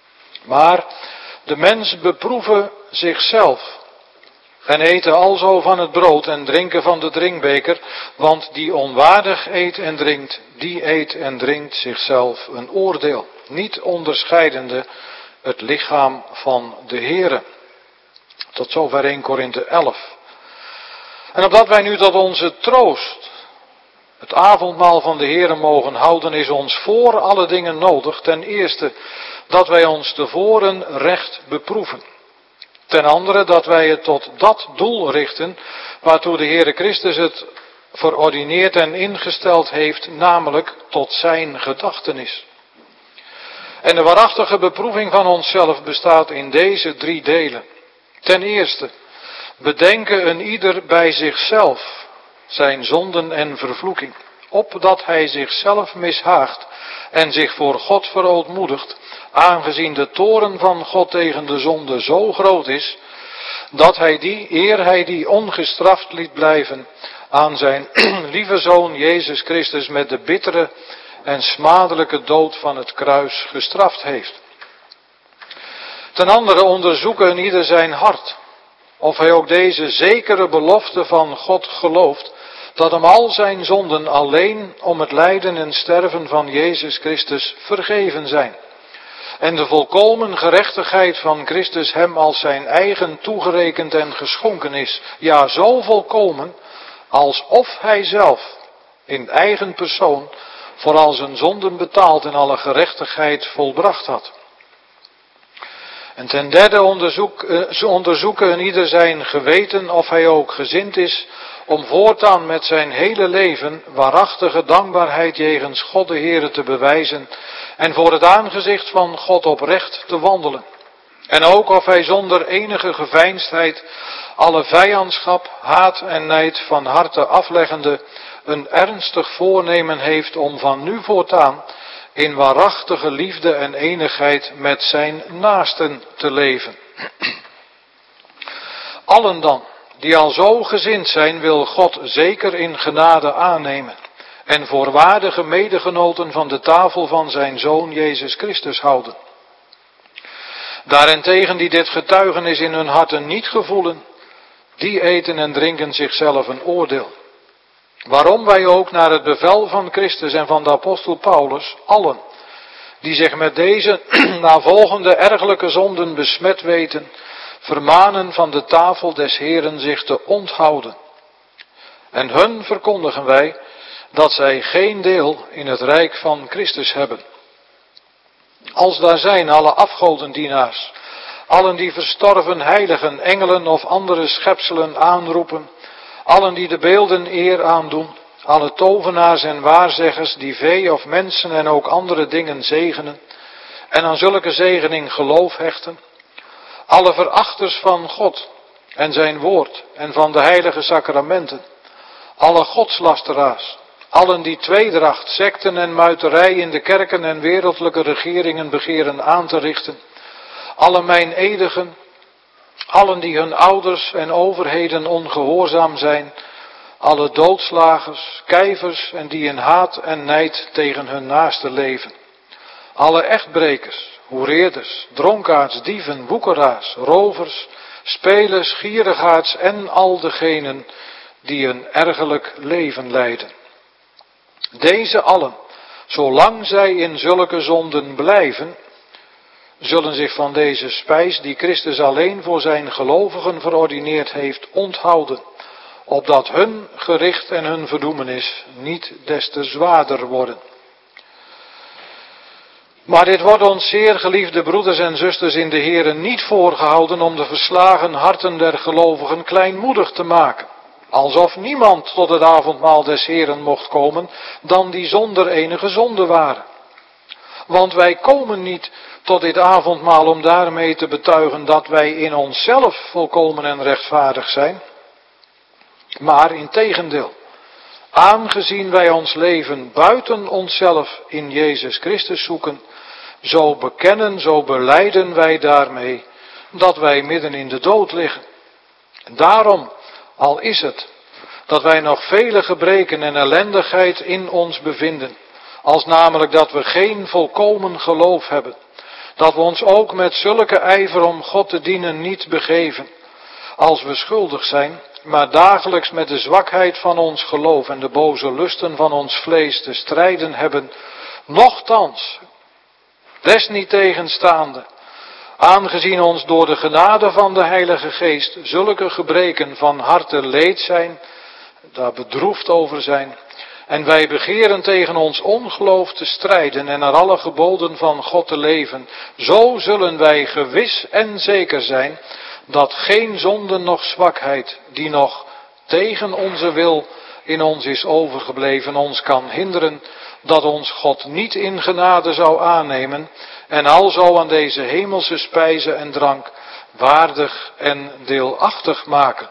Maar de mens beproeven zichzelf en eten alzo van het brood en drinken van de drinkbeker, want die onwaardig eet en drinkt, die eet en drinkt zichzelf een oordeel, niet onderscheidende het lichaam van de Here. Tot zover eerste Korinthe elf. En opdat wij nu tot onze troost het avondmaal van de Here mogen houden, is ons voor alle dingen nodig, ten eerste dat wij ons tevoren recht beproeven. Ten andere dat wij het tot dat doel richten waartoe de Heere Christus het verordineerd en ingesteld heeft, namelijk tot zijn gedachtenis. En de waarachtige beproeving van onszelf bestaat in deze drie delen. Ten eerste, bedenken een ieder bij zichzelf zijn zonden en vervloeking, opdat hij zichzelf mishaagt en zich voor God verootmoedigt, aangezien de toorn van God tegen de zonde zo groot is, dat hij die, eer hij die ongestraft liet blijven, aan zijn lieve Zoon Jezus Christus met de bittere en smadelijke dood van het kruis gestraft heeft. Ten andere onderzoeken een ieder zijn hart, of hij ook deze zekere belofte van God gelooft, dat hem al zijn zonden alleen om het lijden en sterven van Jezus Christus vergeven zijn. En de volkomen gerechtigheid van Christus hem als zijn eigen toegerekend en geschonken is. Ja, zo volkomen, alsof hij zelf in eigen persoon voor al zijn zonden betaald en alle gerechtigheid volbracht had. En ten derde onderzoek, ze onderzoeken een ieder zijn geweten of hij ook gezind is om voortaan met zijn hele leven waarachtige dankbaarheid jegens God de Heere te bewijzen en voor het aangezicht van God oprecht te wandelen. En ook of hij zonder enige geveinsdheid alle vijandschap, haat en nijd van harte afleggende een ernstig voornemen heeft om van nu voortaan in waarachtige liefde en enigheid met zijn naasten te leven. Allen dan, die al zo gezind zijn, wil God zeker in genade aannemen en voor waardige medegenoten van de tafel van zijn Zoon Jezus Christus houden. Daarentegen die dit getuigenis in hun harten niet gevoelen, die eten en drinken zichzelf een oordeel. Waarom wij ook naar het bevel van Christus en van de apostel Paulus, allen die zich met deze navolgende ergelijke zonden besmet weten, vermanen van de tafel des Heeren zich te onthouden. En hun verkondigen wij dat zij geen deel in het rijk van Christus hebben. Als daar zijn alle afgodendienaars, allen die verstorven heiligen, engelen of andere schepselen aanroepen, allen die de beelden eer aandoen, alle tovenaars en waarzeggers die vee of mensen en ook andere dingen zegenen en aan zulke zegening geloof hechten, alle verachters van God en zijn woord en van de heilige sacramenten, alle godslasteraars, allen die tweedracht, sekten en muiterij in de kerken en wereldlijke regeringen begeren aan te richten, alle meineedigen, allen die hun ouders en overheden ongehoorzaam zijn, alle doodslagers, kijvers en die in haat en nijd tegen hun naaste leven, alle echtbrekers, hoereerders, dronkaards, dieven, woekeraars, rovers, spelers, gierigaards en al degenen die een ergerlijk leven leiden. Deze allen, zolang zij in zulke zonden blijven, zullen zich van deze spijs die Christus alleen voor zijn gelovigen verordineerd heeft onthouden, opdat hun gericht en hun verdoemenis niet des te zwaarder worden. Maar dit wordt ons, zeer geliefde broeders en zusters in de Here, niet voorgehouden om de verslagen harten der gelovigen kleinmoedig te maken, alsof niemand tot het avondmaal des Heren mocht komen dan die zonder enige zonde waren. Want wij komen niet tot dit avondmaal om daarmee te betuigen dat wij in onszelf volkomen en rechtvaardig zijn, maar integendeel, aangezien wij ons leven buiten onszelf in Jezus Christus zoeken, zo bekennen, zo belijden wij daarmee dat wij midden in de dood liggen. Daarom, al is het dat wij nog vele gebreken en ellendigheid in ons bevinden, als namelijk dat we geen volkomen geloof hebben, dat we ons ook met zulke ijver om God te dienen niet begeven, als we schuldig zijn, maar dagelijks met de zwakheid van ons geloof en de boze lusten van ons vlees te strijden hebben, nochtans, desniettegenstaande, aangezien ons door de genade van de Heilige Geest zulke gebreken van harte leed zijn, daar bedroefd over zijn, en wij begeren tegen ons ongeloof te strijden en naar alle geboden van God te leven, zo zullen wij gewis en zeker zijn dat geen zonde noch zwakheid, die nog tegen onze wil in ons is overgebleven, ons kan hinderen dat ons God niet in genade zou aannemen en alzo aan deze hemelse spijze en drank waardig en deelachtig maken.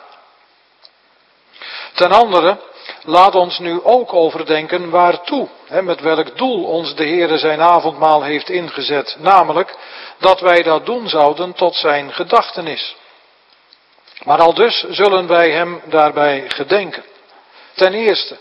Ten andere, laat ons nu ook overdenken waartoe, hè, met welk doel ons de Heere zijn avondmaal heeft ingezet, namelijk dat wij dat doen zouden tot zijn gedachtenis. Maar aldus zullen wij hem daarbij gedenken. Ten eerste,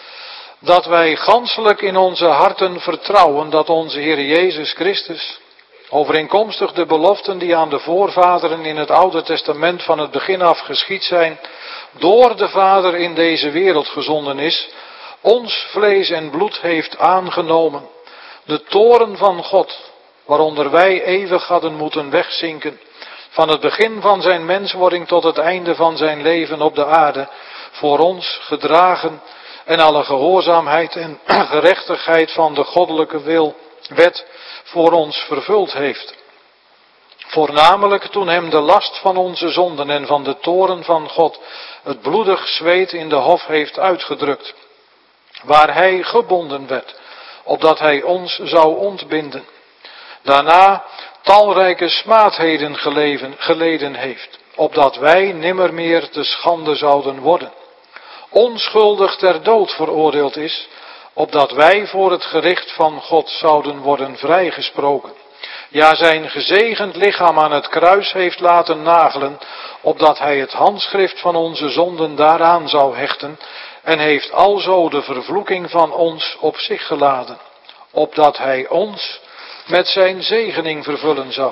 dat wij ganselijk in onze harten vertrouwen dat onze Heer Jezus Christus, overeenkomstig de beloften die aan de voorvaderen in het Oude Testament van het begin af geschied zijn, door de Vader in deze wereld gezonden is, ons vlees en bloed heeft aangenomen, de toorn van God, waaronder wij eeuwig hadden moeten wegzinken, van het begin van zijn menswording tot het einde van zijn leven op de aarde, voor ons gedragen en alle gehoorzaamheid en gerechtigheid van de goddelijke wil, wet, voor ons vervuld heeft. Voornamelijk toen hem de last van onze zonden en van de toorn van God het bloedig zweet in de hof heeft uitgedrukt, waar hij gebonden werd, opdat hij ons zou ontbinden. Daarna talrijke smaadheden geleven, geleden heeft, opdat wij nimmer meer te schande zouden worden. Onschuldig ter dood veroordeeld is, opdat wij voor het gericht van God zouden worden vrijgesproken. Ja, zijn gezegend lichaam aan het kruis heeft laten nagelen, opdat hij het handschrift van onze zonden daaraan zou hechten, en heeft alzo de vervloeking van ons op zich geladen, opdat hij ons met zijn zegening vervullen zou.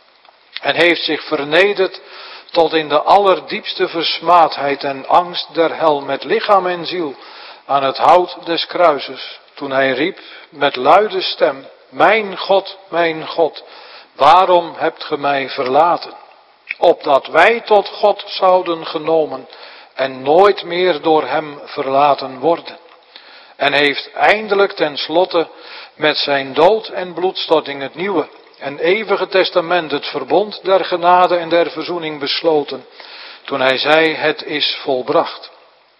En heeft zich vernederd tot in de allerdiepste versmaadheid en angst der hel met lichaam en ziel aan het hout des kruises, toen hij riep met luide stem, mijn God, mijn God, waarom hebt ge mij verlaten? Opdat wij tot God zouden genomen en nooit meer door hem verlaten worden. En heeft eindelijk ten slotte met zijn dood en bloedstorting het nieuwe en eeuwige testament, het verbond der genade en der verzoening besloten, toen hij zei, het is volbracht.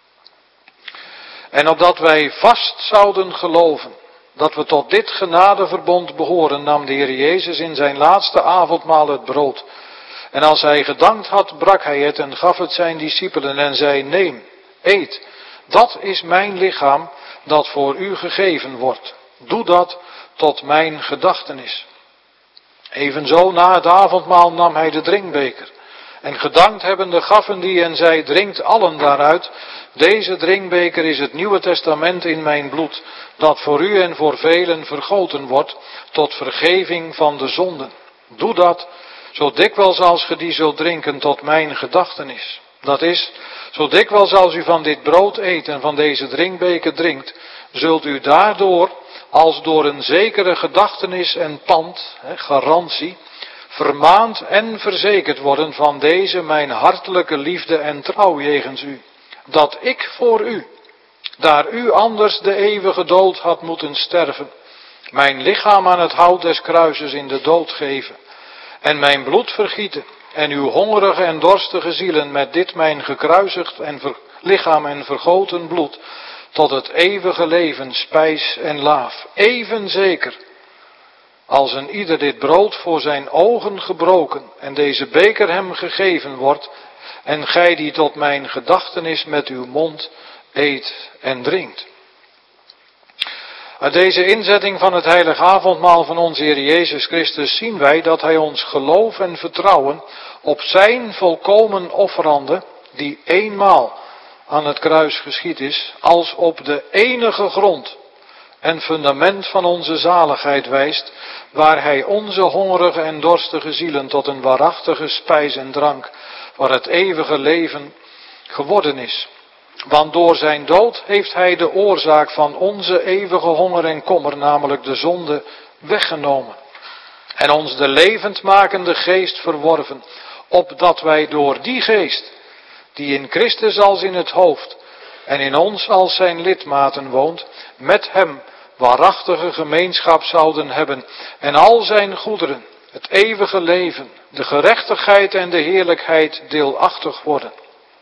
En opdat wij vast zouden geloven dat we tot dit genadeverbond behoren, nam de Heer Jezus in zijn laatste avondmaal het brood. En als hij gedankt had, brak hij het en gaf het zijn discipelen en zei, neem, eet, dat is mijn lichaam dat voor u gegeven wordt. Doe dat tot mijn gedachtenis. Evenzo na het avondmaal nam hij de drinkbeker. En gedankt hebbende gaven die en zei, drinkt allen daaruit. Deze drinkbeker is het Nieuwe Testament in mijn bloed, dat voor u en voor velen vergoten wordt, tot vergeving van de zonden. Doe dat, zo dikwijls als ge die zult drinken tot mijn gedachtenis. Dat is, zo dikwijls als u van dit brood eet en van deze drinkbeker drinkt, zult u daardoor, als door een zekere gedachtenis en pand, hè, garantie, vermaand en verzekerd worden van deze mijn hartelijke liefde en trouw jegens u. Dat ik voor u, daar u anders de eeuwige dood had moeten sterven, mijn lichaam aan het hout des kruises in de dood geven, en mijn bloed vergieten, en uw hongerige en dorstige zielen met dit mijn gekruisigd en ver, lichaam en vergoten bloed, tot het eeuwige leven spijs en laaf. Even zeker, als een ieder dit brood voor zijn ogen gebroken en deze beker hem gegeven wordt, en gij die tot mijn gedachtenis met uw mond eet en drinkt. Uit deze inzetting van het heilige avondmaal van onze Heer Jezus Christus zien wij dat hij ons geloof en vertrouwen op zijn volkomen offerande, die eenmaal aan het kruis geschied is, als op de enige grond en fundament van onze zaligheid wijst, waar hij onze hongerige en dorstige zielen tot een waarachtige spijs en drank voor het eeuwige leven geworden is. Want door zijn dood heeft hij de oorzaak van onze eeuwige honger en kommer, namelijk de zonde, weggenomen. En ons de levendmakende geest verworven, opdat wij door die geest, die in Christus als in het hoofd en in ons als zijn lidmaten woont, met hem waarachtige gemeenschap zouden hebben en al zijn goederen, het eeuwige leven, de gerechtigheid en de heerlijkheid deelachtig worden.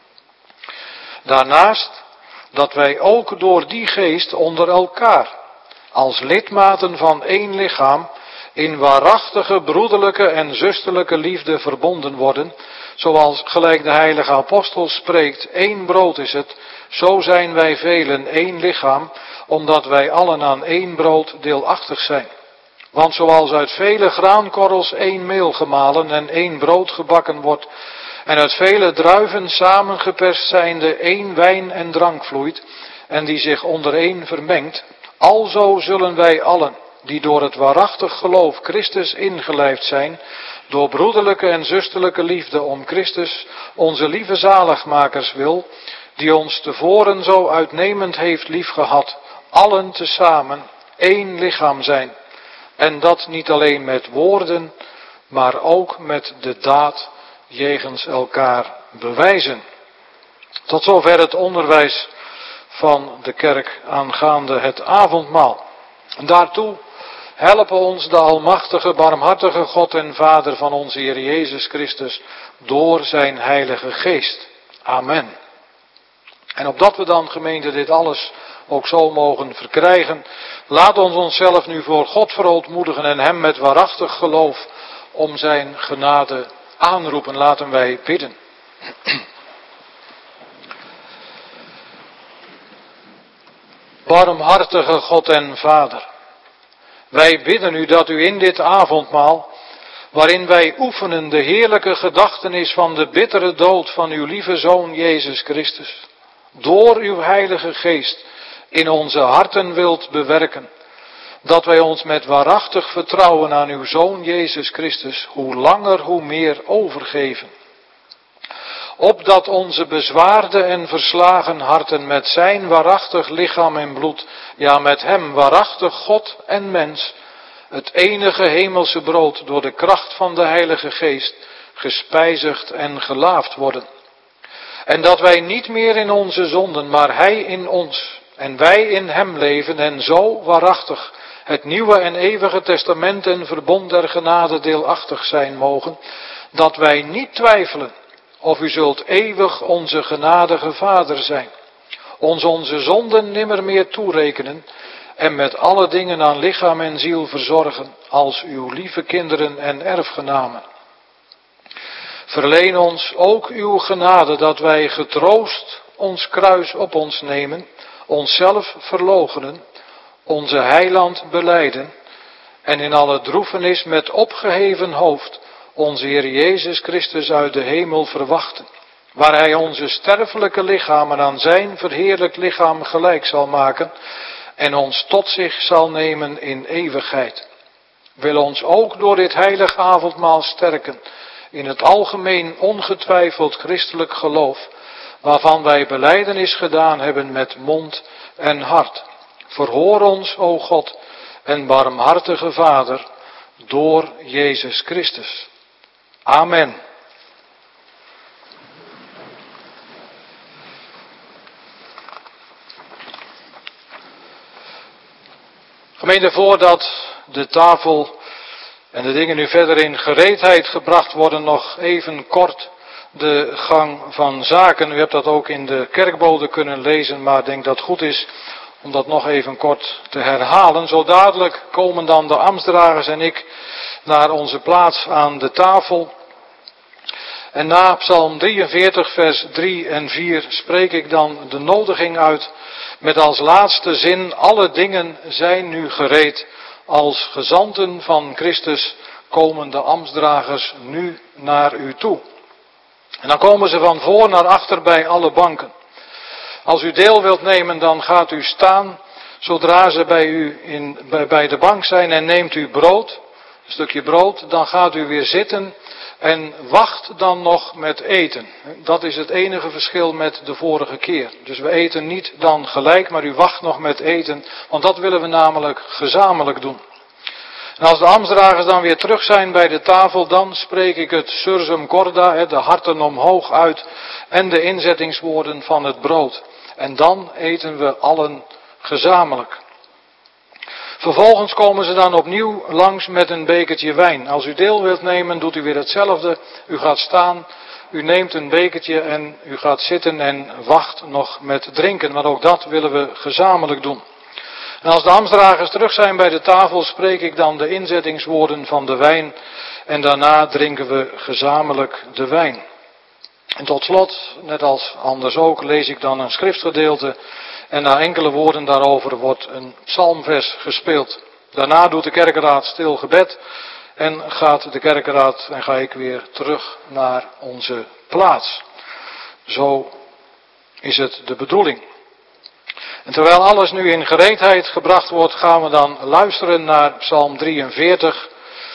Daarnaast dat wij ook door die geest onder elkaar, als lidmaten van één lichaam, in waarachtige broederlijke en zusterlijke liefde verbonden worden, zoals gelijk de heilige apostel spreekt, één brood is het, zo zijn wij velen één lichaam, omdat wij allen aan één brood deelachtig zijn. Want zoals uit vele graankorrels één meel gemalen en één brood gebakken wordt, en uit vele druiven samengeperst zijnde één wijn en drank vloeit, en die zich ondereen vermengt, alzo zullen wij allen, die door het waarachtig geloof Christus ingelijfd zijn, door broederlijke en zusterlijke liefde om Christus, onze lieve zaligmakers wil, die ons tevoren zo uitnemend heeft liefgehad, allen tezamen één lichaam zijn. En dat niet alleen met woorden, maar ook met de daad jegens elkaar bewijzen. Tot zover het onderwijs van de kerk aangaande het avondmaal. En daartoe helpen ons de almachtige, barmhartige God en Vader van onze Heer Jezus Christus door zijn Heilige Geest. Amen. En opdat we dan, gemeente, dit alles ook zo mogen verkrijgen, laat ons onszelf nu voor God verootmoedigen en hem met waarachtig geloof om zijn genade aanroepen. Laten wij bidden. Barmhartige God en Vader, wij bidden u dat u in dit avondmaal, waarin wij oefenen de heerlijke gedachtenis van de bittere dood van uw lieve Zoon Jezus Christus, door uw Heilige Geest in onze harten wilt bewerken, dat wij ons met waarachtig vertrouwen aan uw Zoon Jezus Christus hoe langer hoe meer overgeven. Opdat onze bezwaarde en verslagen harten met zijn waarachtig lichaam en bloed, ja met hem waarachtig God en mens, het enige hemelse brood door de kracht van de Heilige Geest gespijzigd en gelaafd worden. En dat wij niet meer in onze zonden, maar hij in ons en wij in hem leven en zo waarachtig het nieuwe en eeuwige testament en verbond der genade deelachtig zijn mogen, dat wij niet twijfelen of u zult eeuwig onze genadige Vader zijn, ons onze zonden nimmer meer toerekenen en met alle dingen aan lichaam en ziel verzorgen als uw lieve kinderen en erfgenamen. Verleen ons ook uw genade dat wij getroost ons kruis op ons nemen, onszelf verloochenen, onze heiland belijden en in alle droefenis met opgeheven hoofd onze Heer Jezus Christus uit de hemel verwachten, waar hij onze sterfelijke lichamen aan zijn verheerlijk lichaam gelijk zal maken en ons tot zich zal nemen in eeuwigheid. Wil ons ook door dit heilig avondmaal sterken in het algemeen ongetwijfeld christelijk geloof, waarvan wij belijdenis gedaan hebben met mond en hart. Verhoor ons, o God en barmhartige Vader, door Jezus Christus. Amen. Gemeente, voordat de tafel en de dingen nu verder in gereedheid gebracht worden, nog even kort de gang van zaken. U hebt dat ook in de kerkbode kunnen lezen, maar ik denk dat het goed is om dat nog even kort te herhalen. Zo dadelijk komen dan de ambtsdragers en ik naar onze plaats aan de tafel. En na Psalm drieënveertig, vers drie en vier spreek ik dan de nodiging uit met als laatste zin: alle dingen zijn nu gereed. Als gezanten van Christus komen de ambtsdragers nu naar u toe. En dan komen ze van voor naar achter bij alle banken. Als u deel wilt nemen, dan gaat u staan Zodra ze bij u in, bij, bij de bank zijn en neemt u brood, een stukje brood, dan gaat u weer zitten en wacht dan nog met eten. Dat is het enige verschil met de vorige keer. Dus we eten niet dan gelijk, maar u wacht nog met eten, want dat willen we namelijk gezamenlijk doen. En als de ambtsdragers dan weer terug zijn bij de tafel, dan spreek ik het sursum corda, de harten omhoog uit, en de inzettingswoorden van het brood. En dan eten we allen gezamenlijk. Vervolgens komen ze dan opnieuw langs met een bekertje wijn. Als u deel wilt nemen, doet u weer hetzelfde. U gaat staan, u neemt een bekertje en u gaat zitten en wacht nog met drinken. Maar ook dat willen we gezamenlijk doen. En als de ambtsdragers terug zijn bij de tafel, spreek ik dan de inzettingswoorden van de wijn. En daarna drinken we gezamenlijk de wijn. En tot slot, net als anders ook, lees ik dan een schriftgedeelte. En na enkele woorden daarover wordt een psalmvers gespeeld. Daarna doet de kerkenraad stil gebed. En gaat de kerkenraad en ga ik weer terug naar onze plaats. Zo is het de bedoeling. En terwijl alles nu in gereedheid gebracht wordt, gaan we dan luisteren naar Psalm drieënveertig.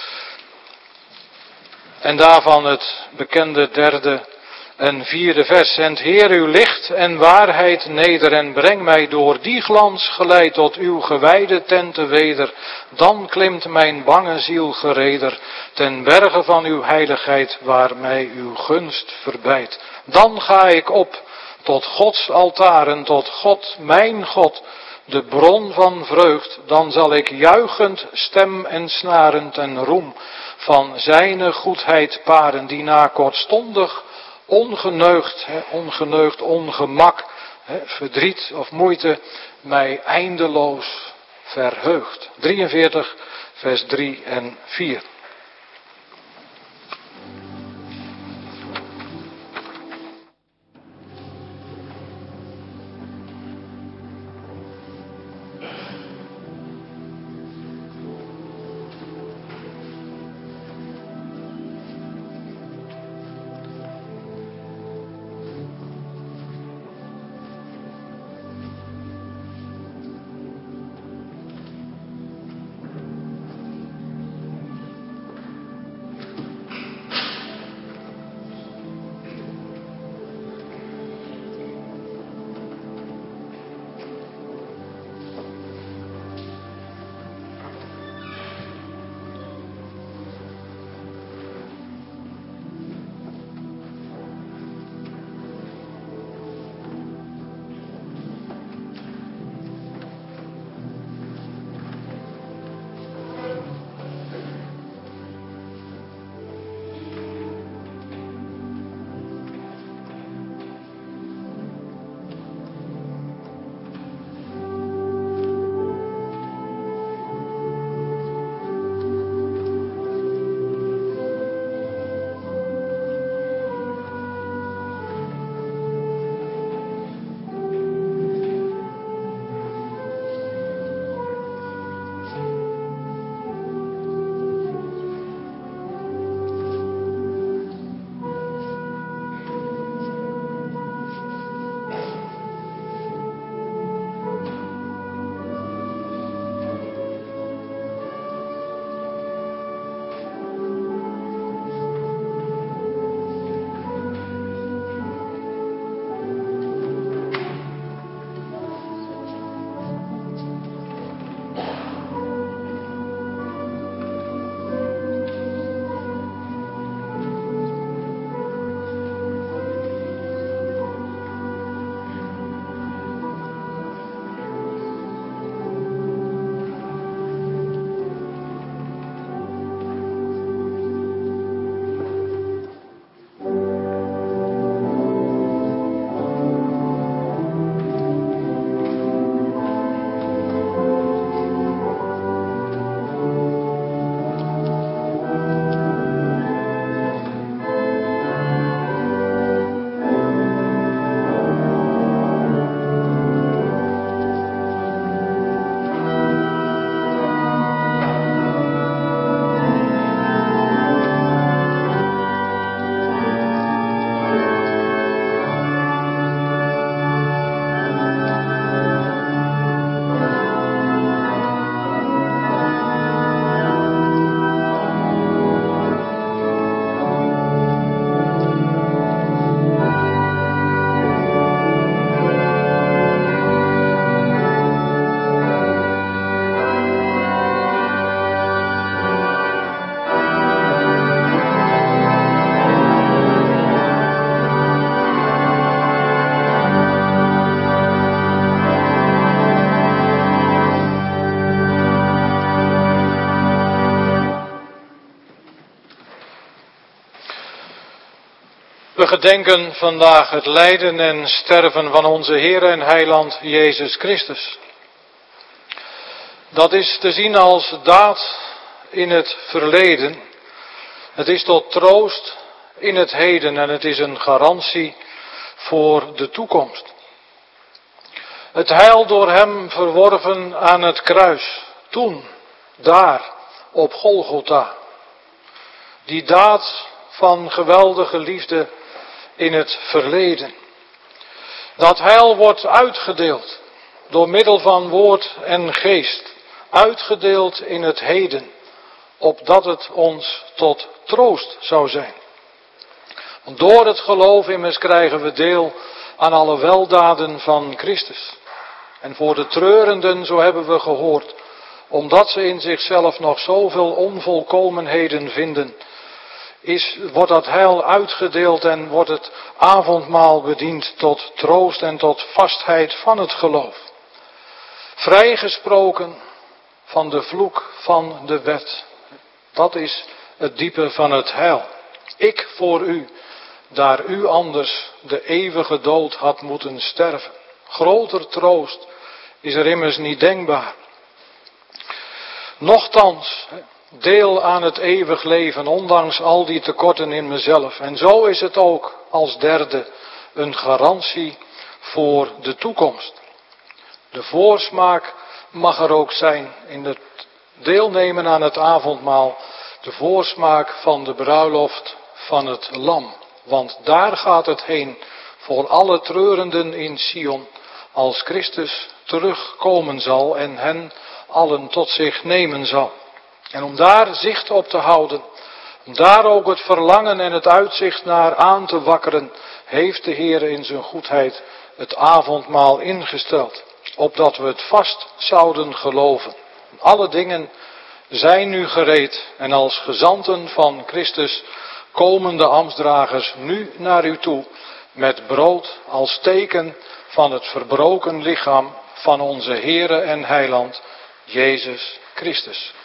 En daarvan het bekende derde en vierde vers. Zend Heer uw licht en waarheid neder en breng mij door die glans geleid tot uw gewijde tenten weder. Dan klimt mijn bange ziel gereder ten berge van uw heiligheid waar mij uw gunst verbijt. Dan ga ik op tot Gods altaren, tot God, mijn God, de bron van vreugd. Dan zal ik juichend stem en snaren ten roem van zijne goedheid paren, die na kortstondig ongeneugd, he, ongeneugd ongemak, he, verdriet of moeite mij eindeloos verheugt. drieënveertig, vers drie en vier. We gedenken vandaag het lijden en sterven van onze Heer en Heiland Jezus Christus. Dat is te zien als daad in het verleden. Het is tot troost in het heden en het is een garantie voor de toekomst. Het heil door hem verworven aan het kruis, toen, daar, op Golgotha. Die daad van geweldige liefde in het verleden. Dat heil wordt uitgedeeld door middel van woord en geest. Uitgedeeld in het heden, opdat het ons tot troost zou zijn. Want door het geloof immers krijgen we deel aan alle weldaden van Christus. En voor de treurenden, zo hebben we gehoord, omdat ze in zichzelf nog zoveel onvolkomenheden vinden, is, wordt dat heil uitgedeeld en wordt het avondmaal bediend tot troost en tot vastheid van het geloof. Vrijgesproken van de vloek van de wet. Dat is het diepe van het heil. Ik voor u, daar u anders de eeuwige dood had moeten sterven. Groter troost is er immers niet denkbaar. Nochtans, deel aan het eeuwig leven, ondanks al die tekorten in mezelf. En zo is het ook als derde een garantie voor de toekomst. De voorsmaak mag er ook zijn in het deelnemen aan het avondmaal. De voorsmaak van de bruiloft van het lam. Want daar gaat het heen voor alle treurenden in Sion. Als Christus terugkomen zal en hen allen tot zich nemen zal. En om daar zicht op te houden, om daar ook het verlangen en het uitzicht naar aan te wakkeren, heeft de Heer in zijn goedheid het avondmaal ingesteld. Opdat we het vast zouden geloven. Alle dingen zijn nu gereed en als gezanten van Christus komen de ambtsdragers nu naar u toe met brood als teken van het verbroken lichaam van onze Heere en Heiland Jezus Christus.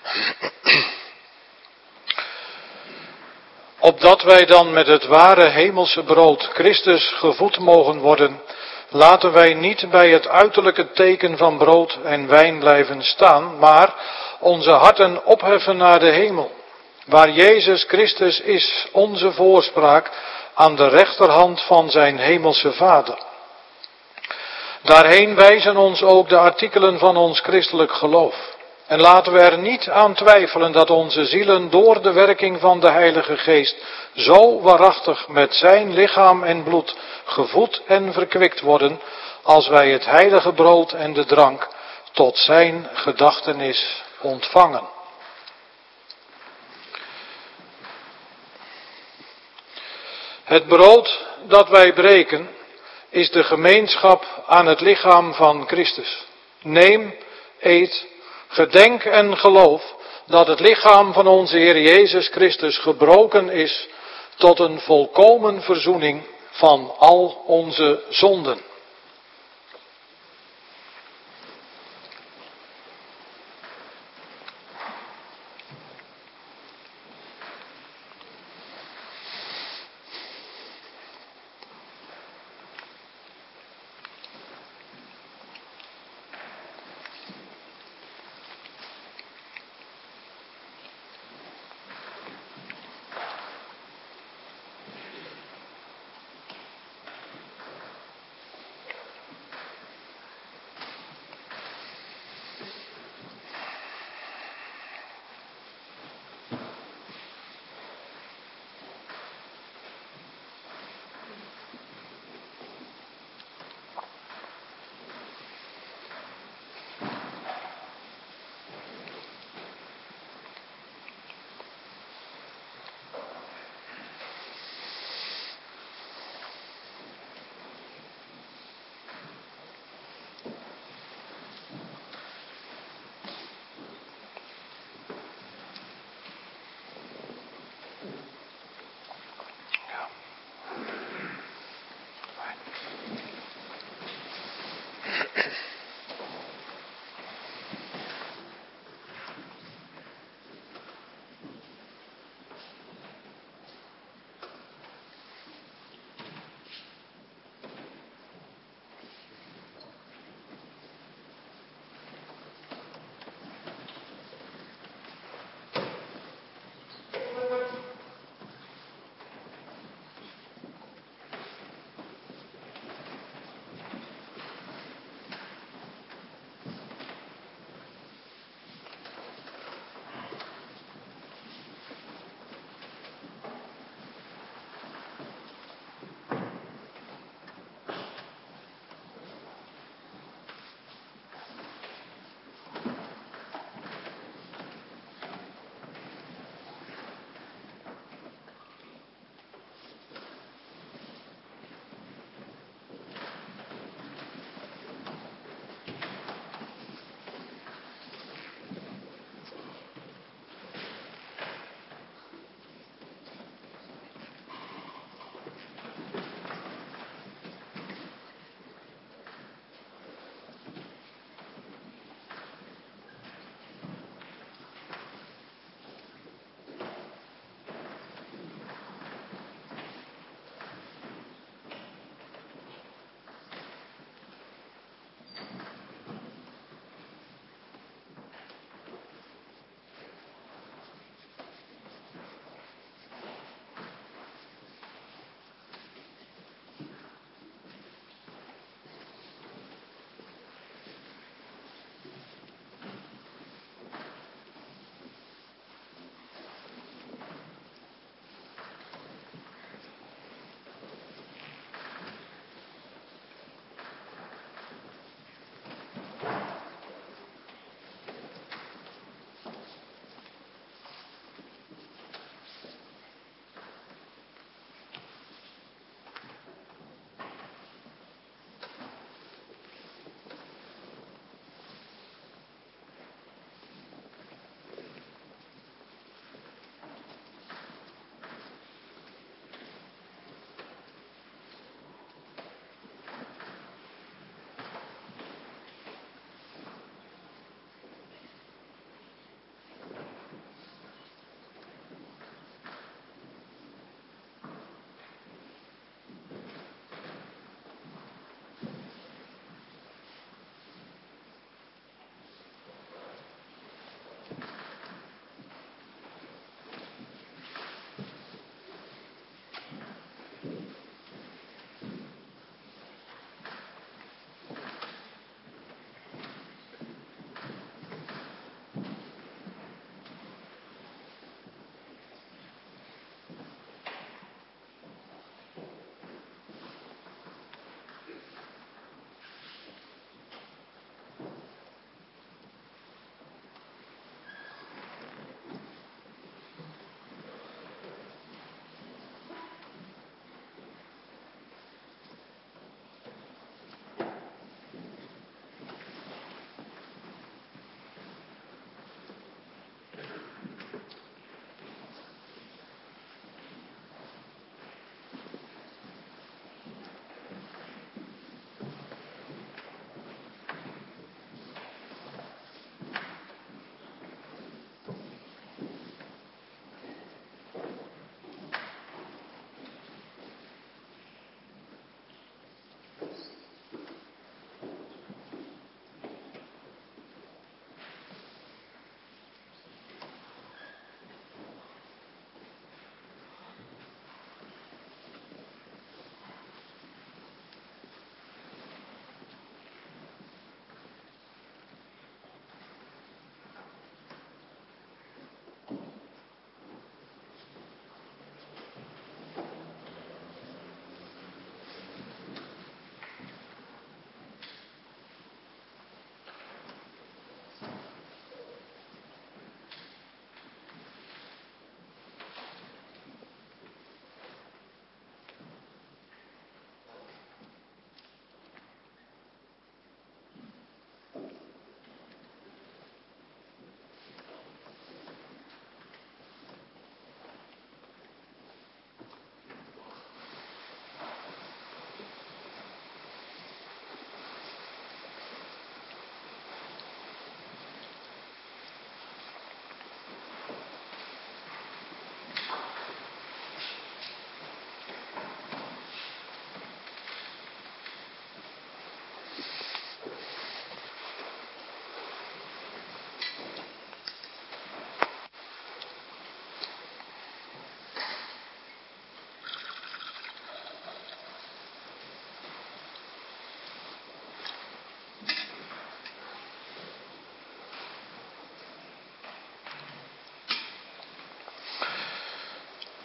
Opdat wij dan met het ware hemelse brood Christus gevoed mogen worden, laten wij niet bij het uiterlijke teken van brood en wijn blijven staan, maar onze harten opheffen naar de hemel, waar Jezus Christus is, onze voorspraak, aan de rechterhand van zijn hemelse Vader. Daarheen wijzen ons ook de artikelen van ons christelijk geloof. En laten we er niet aan twijfelen dat onze zielen door de werking van de Heilige Geest zo waarachtig met zijn lichaam en bloed gevoed en verkwikt worden, als wij het heilige brood en de drank tot zijn gedachtenis ontvangen. Het brood dat wij breken is de gemeenschap aan het lichaam van Christus. Neem, eet, gedenk en geloof dat het lichaam van onze Heer Jezus Christus gebroken is tot een volkomen verzoening van al onze zonden.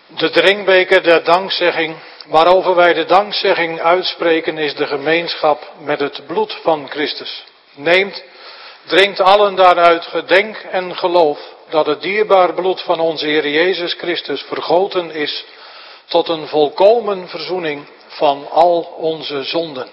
De drinkbeker der dankzegging, waarover wij de dankzegging uitspreken, is de gemeenschap met het bloed van Christus. Neemt, drinkt allen daaruit gedenk en geloof dat het dierbaar bloed van onze Heer Jezus Christus vergoten is tot een volkomen verzoening van al onze zonden.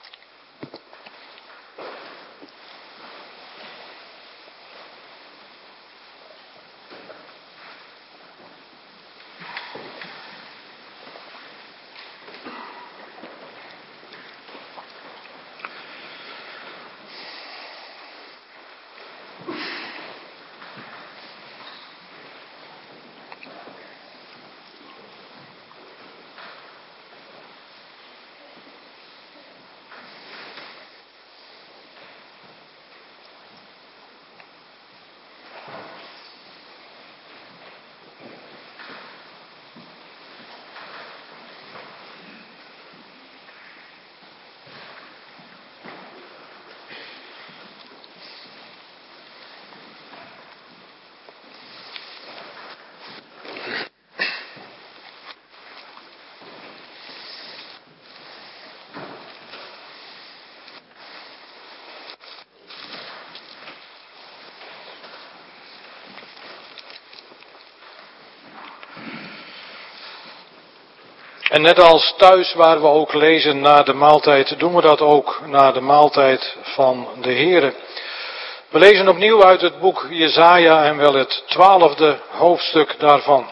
En net als thuis waar we ook lezen na de maaltijd, doen we dat ook na de maaltijd van de Here. We lezen opnieuw uit het boek Jesaja en wel het twaalfde hoofdstuk daarvan.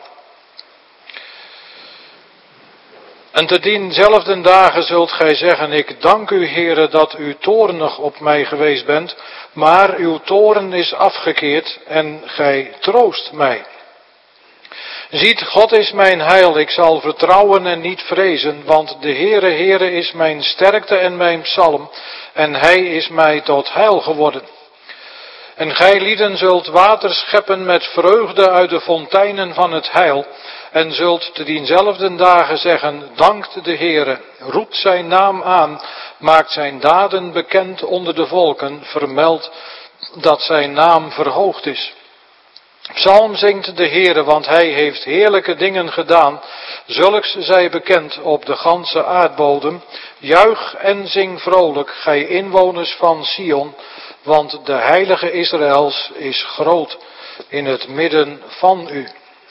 En te dienzelfde dagen zult gij zeggen, ik dank u Heere dat u toornig op mij geweest bent, maar uw toorn is afgekeerd en gij troost mij. Ziet, God is mijn heil, ik zal vertrouwen en niet vrezen, want de Heere, Heere is mijn sterkte en mijn psalm, en hij is mij tot heil geworden. En gij lieden zult water scheppen met vreugde uit de fonteinen van het heil, en zult te dienzelfde dagen zeggen, dankt de Heere, roept zijn naam aan, maakt zijn daden bekend onder de volken, vermeldt dat zijn naam verhoogd is. Psalm zingt de Heere, want hij heeft heerlijke dingen gedaan, zulks zij bekend op de ganse aardbodem. Juich en zing vrolijk, gij inwoners van Sion, want de heilige Israëls is groot in het midden van u.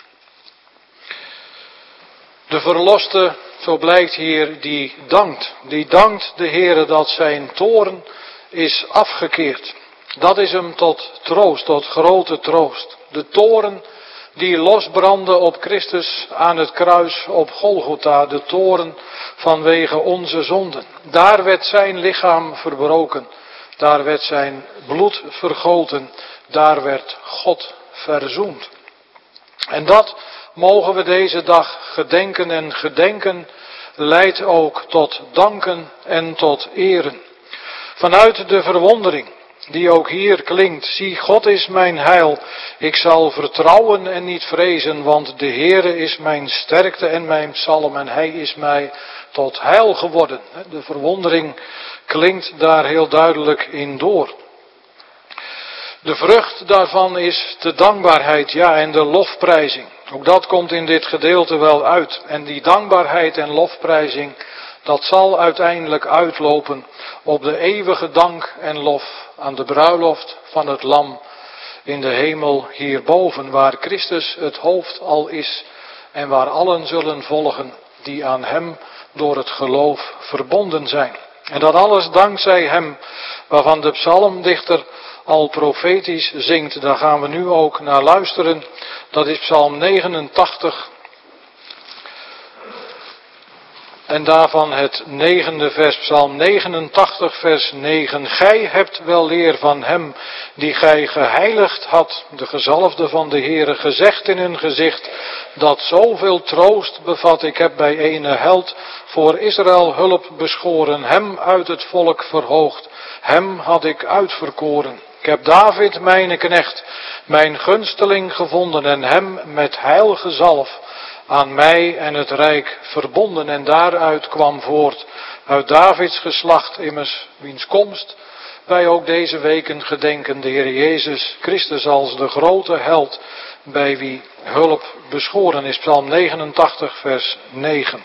De verloste, zo blijkt hier, die dankt. Die dankt de Heere dat zijn toorn is afgekeerd. Dat is hem tot troost, tot grote troost. De toorn die losbrandde op Christus aan het kruis op Golgotha, de toorn vanwege onze zonden. Daar werd zijn lichaam verbroken, daar werd zijn bloed vergoten, daar werd God verzoend. En dat mogen we deze dag gedenken en gedenken leidt ook tot danken en tot eren. Vanuit de verwondering die ook hier klinkt, zie, God is mijn heil, ik zal vertrouwen en niet vrezen, want de Heere is mijn sterkte en mijn psalm en hij is mij tot heil geworden. De verwondering klinkt daar heel duidelijk in door. De vrucht daarvan is de dankbaarheid, ja, en de lofprijzing. Ook dat komt in dit gedeelte wel uit. En die dankbaarheid en lofprijzing, dat zal uiteindelijk uitlopen op de eeuwige dank en lof aan de bruiloft van het Lam in de hemel hierboven, waar Christus het hoofd al is en waar allen zullen volgen die aan hem door het geloof verbonden zijn. En dat alles dankzij hem, waarvan de psalmdichter al profetisch zingt. Daar gaan we nu ook naar luisteren. Dat is Psalm negenentachtig. En daarvan het negende vers, Psalm negenentachtig, vers negen. Gij hebt wel leer van hem die gij geheiligd had, de gezalfde van de Heere, gezegd in hun gezicht, dat zoveel troost bevat. Ik heb bij ene held voor Israël hulp beschoren, hem uit het volk verhoogd, hem had ik uitverkoren. Ik heb David mijn knecht, mijn gunsteling gevonden en hem met heil gezalf aan mij en het rijk verbonden. En daaruit kwam voort, uit Davids geslacht immers, wiens komst wij ook deze weken gedenken, de Heer Jezus Christus als de grote held bij wie hulp beschoren is. Psalm negenentachtig, vers negen.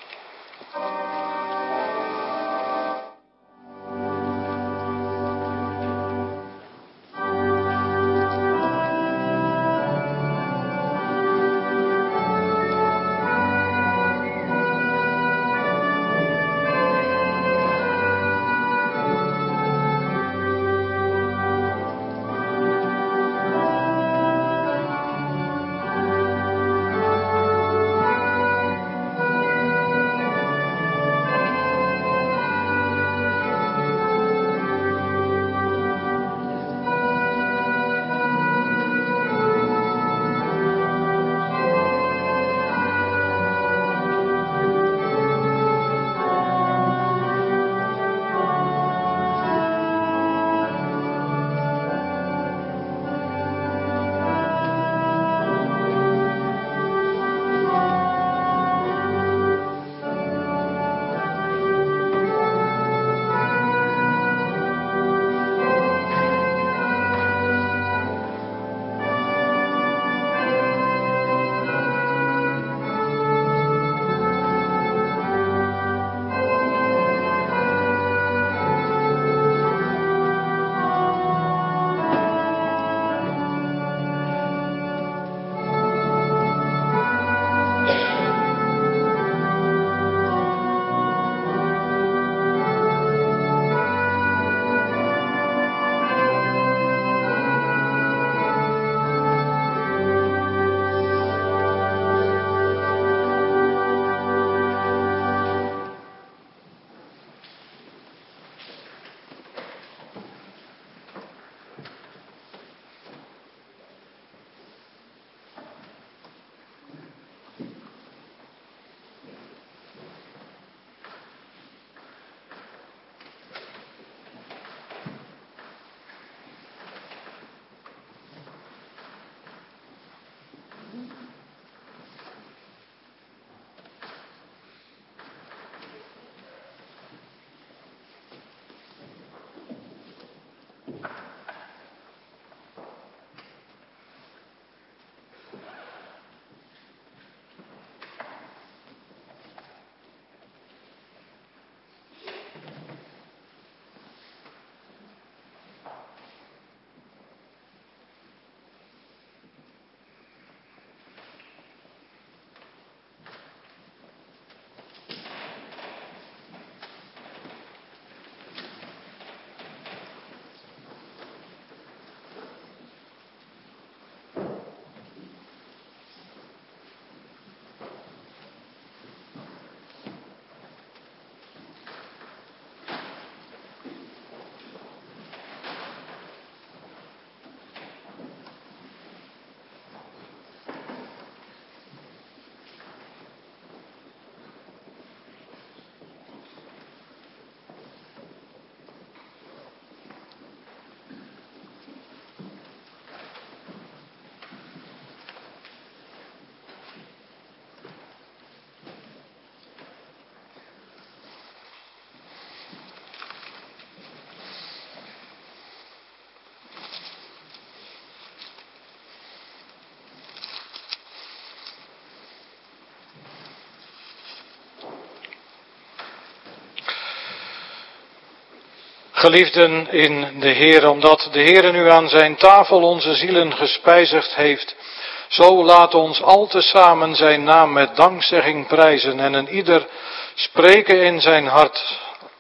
Geliefden in de Heer, omdat de Heer nu aan zijn tafel onze zielen gespijzigd heeft, zo laat ons al tezamen zijn naam met dankzegging prijzen en een ieder spreken in zijn hart,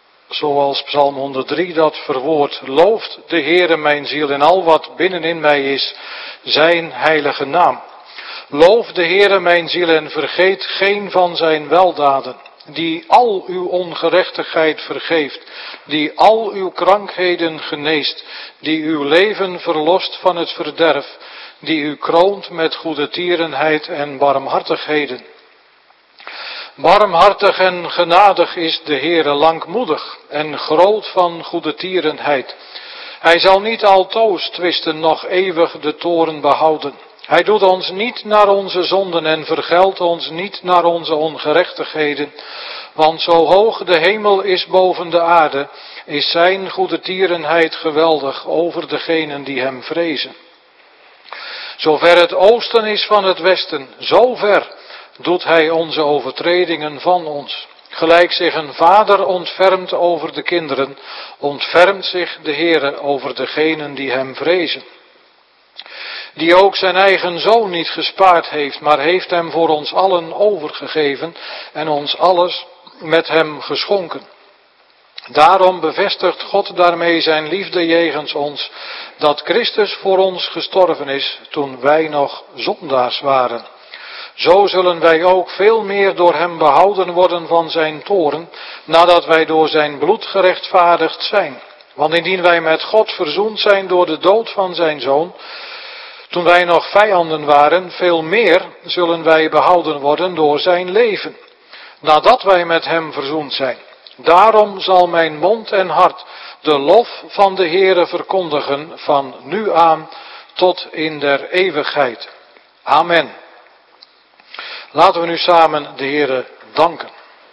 zoals Psalm honderddrie dat verwoordt. Looft de Heere mijn ziel en al wat binnenin mij is, zijn heilige naam. Loof de Heere mijn ziel en vergeet geen van zijn weldaden, die al uw ongerechtigheid vergeeft, die al uw krankheden geneest, die uw leven verlost van het verderf, die u kroont met goedertierenheid en barmhartigheden. Barmhartig en genadig is de Heere, langmoedig en groot van goedertierenheid. Hij zal niet altoos twisten, noch eeuwig de toorn behouden. Hij doet ons niet naar onze zonden en vergeldt ons niet naar onze ongerechtigheden. Want zo hoog de hemel is boven de aarde, is zijn goedertierenheid geweldig over degenen die hem vrezen. Zover het oosten is van het westen, zo ver doet hij onze overtredingen van ons. Gelijk zich een vader ontfermt over de kinderen, ontfermt zich de Heere over degenen die hem vrezen. Die ook zijn eigen zoon niet gespaard heeft, maar heeft hem voor ons allen overgegeven en ons alles met hem geschonken. Daarom bevestigt God daarmee zijn liefde jegens ons, dat Christus voor ons gestorven is toen wij nog zondaars waren. Zo zullen wij ook veel meer door hem behouden worden van zijn toorn, nadat wij door zijn bloed gerechtvaardigd zijn. Want indien wij met God verzoend zijn door de dood van zijn zoon, toen wij nog vijanden waren, veel meer zullen wij behouden worden door zijn leven, nadat wij met hem verzoend zijn. Daarom zal mijn mond en hart de lof van de Heere verkondigen van nu aan tot in der eeuwigheid. Amen. Laten we nu samen de Heere danken.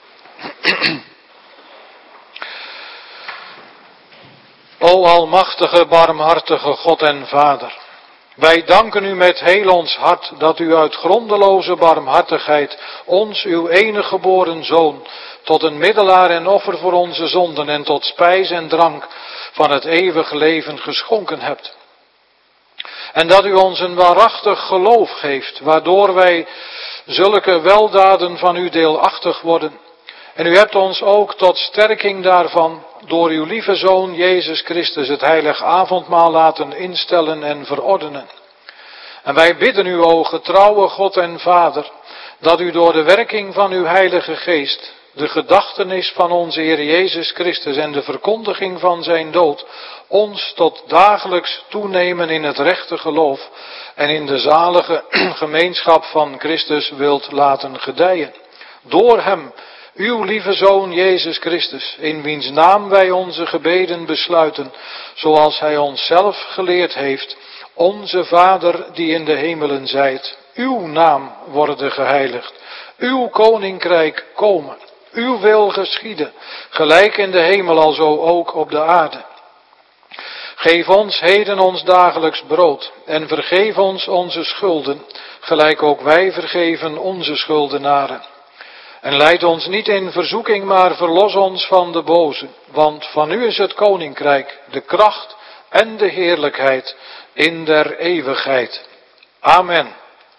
O almachtige, barmhartige God en Vader. Wij danken u met heel ons hart dat u uit grondeloze barmhartigheid ons, uw enige geboren Zoon, tot een middelaar en offer voor onze zonden en tot spijs en drank van het eeuwige leven geschonken hebt. En dat u ons een waarachtig geloof geeft, waardoor wij zulke weldaden van u deelachtig worden. En u hebt ons ook tot sterking daarvan door uw lieve Zoon Jezus Christus het heilig avondmaal laten instellen en verordenen. En wij bidden u, o getrouwe God en Vader, dat u door de werking van uw Heilige Geest de gedachtenis van onze Heer Jezus Christus en de verkondiging van zijn dood ons tot dagelijks toenemen in het rechte geloof en in de zalige gemeenschap van Christus wilt laten gedijen. Door hem, uw lieve Zoon Jezus Christus, in wiens naam wij onze gebeden besluiten, zoals hij ons zelf geleerd heeft, onze Vader die in de hemelen zijt, uw naam worden geheiligd, uw koninkrijk komen, uw wil geschieden, gelijk in de hemel alzo ook op de aarde. Geef ons heden ons dagelijks brood en vergeef ons onze schulden, gelijk ook wij vergeven onze schuldenaren. En leid ons niet in verzoeking, maar verlos ons van de boze, want van u is het koninkrijk, de kracht en de heerlijkheid in der eeuwigheid. Amen.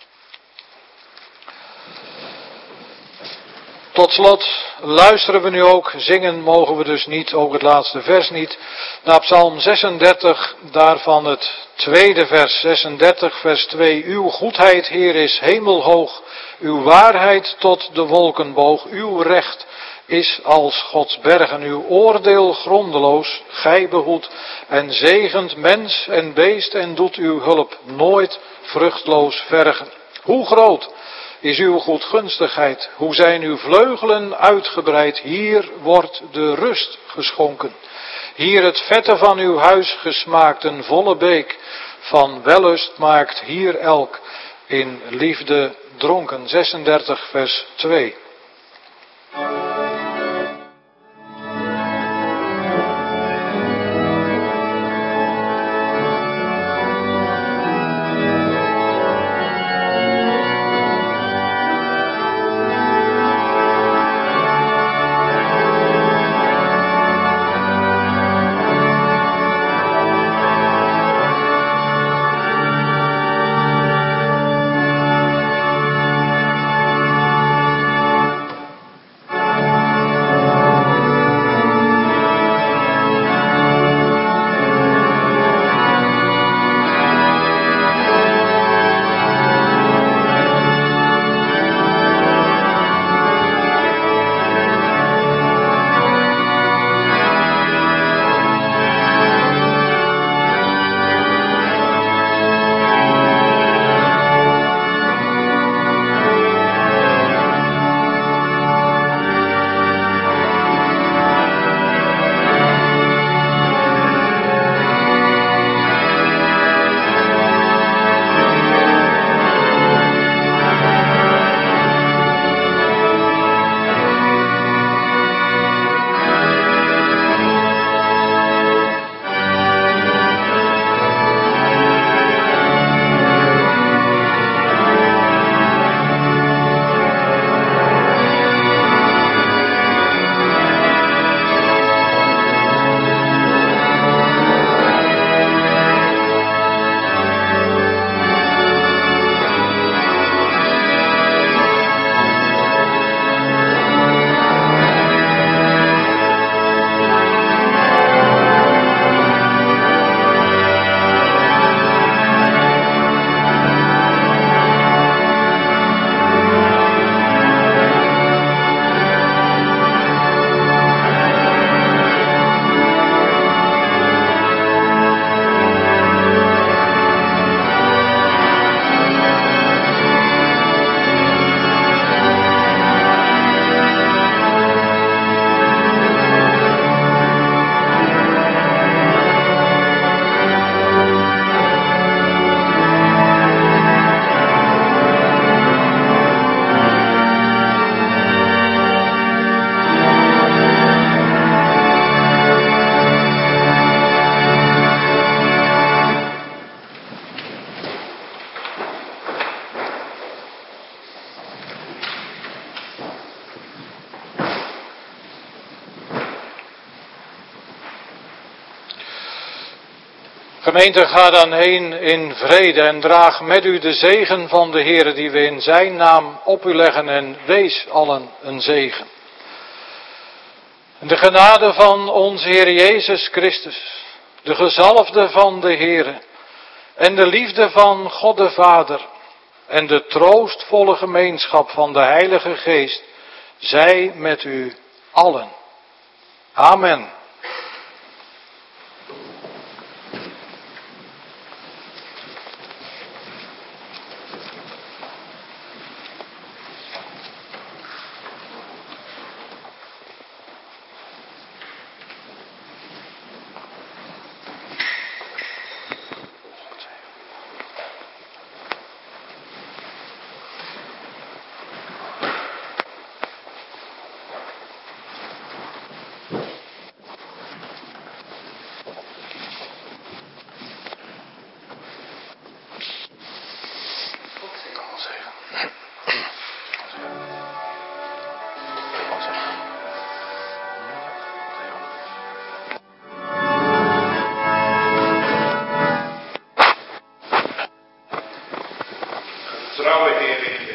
Tot slot luisteren we nu ook, zingen mogen we dus niet, ook het laatste vers niet, naar Psalm zesendertig, daarvan het tweede vers, zesendertig vers twee. Uw goedheid, Heer, is hemelhoog, uw waarheid tot de wolken boog, uw recht is als Gods bergen, uw oordeel grondeloos, gij behoedt en zegent mens en beest en doet uw hulp nooit vruchtloos vergen. Hoe groot is uw goedgunstigheid, hoe zijn uw vleugelen uitgebreid, hier wordt de rust geschonken. Hier het vette van uw huis gesmaakt, een volle beek van wellust maakt hier elk in liefde dronken. zesendertig vers twee. Gemeente, ga dan heen in vrede en draag met u de zegen van de Heere die we in zijn naam op u leggen en wees allen een zegen. De genade van onze Heer Jezus Christus, de gezalfde van de Heere en de liefde van God de Vader en de troostvolle gemeenschap van de Heilige Geest, zij met u allen. Amen. Trouwe Heer in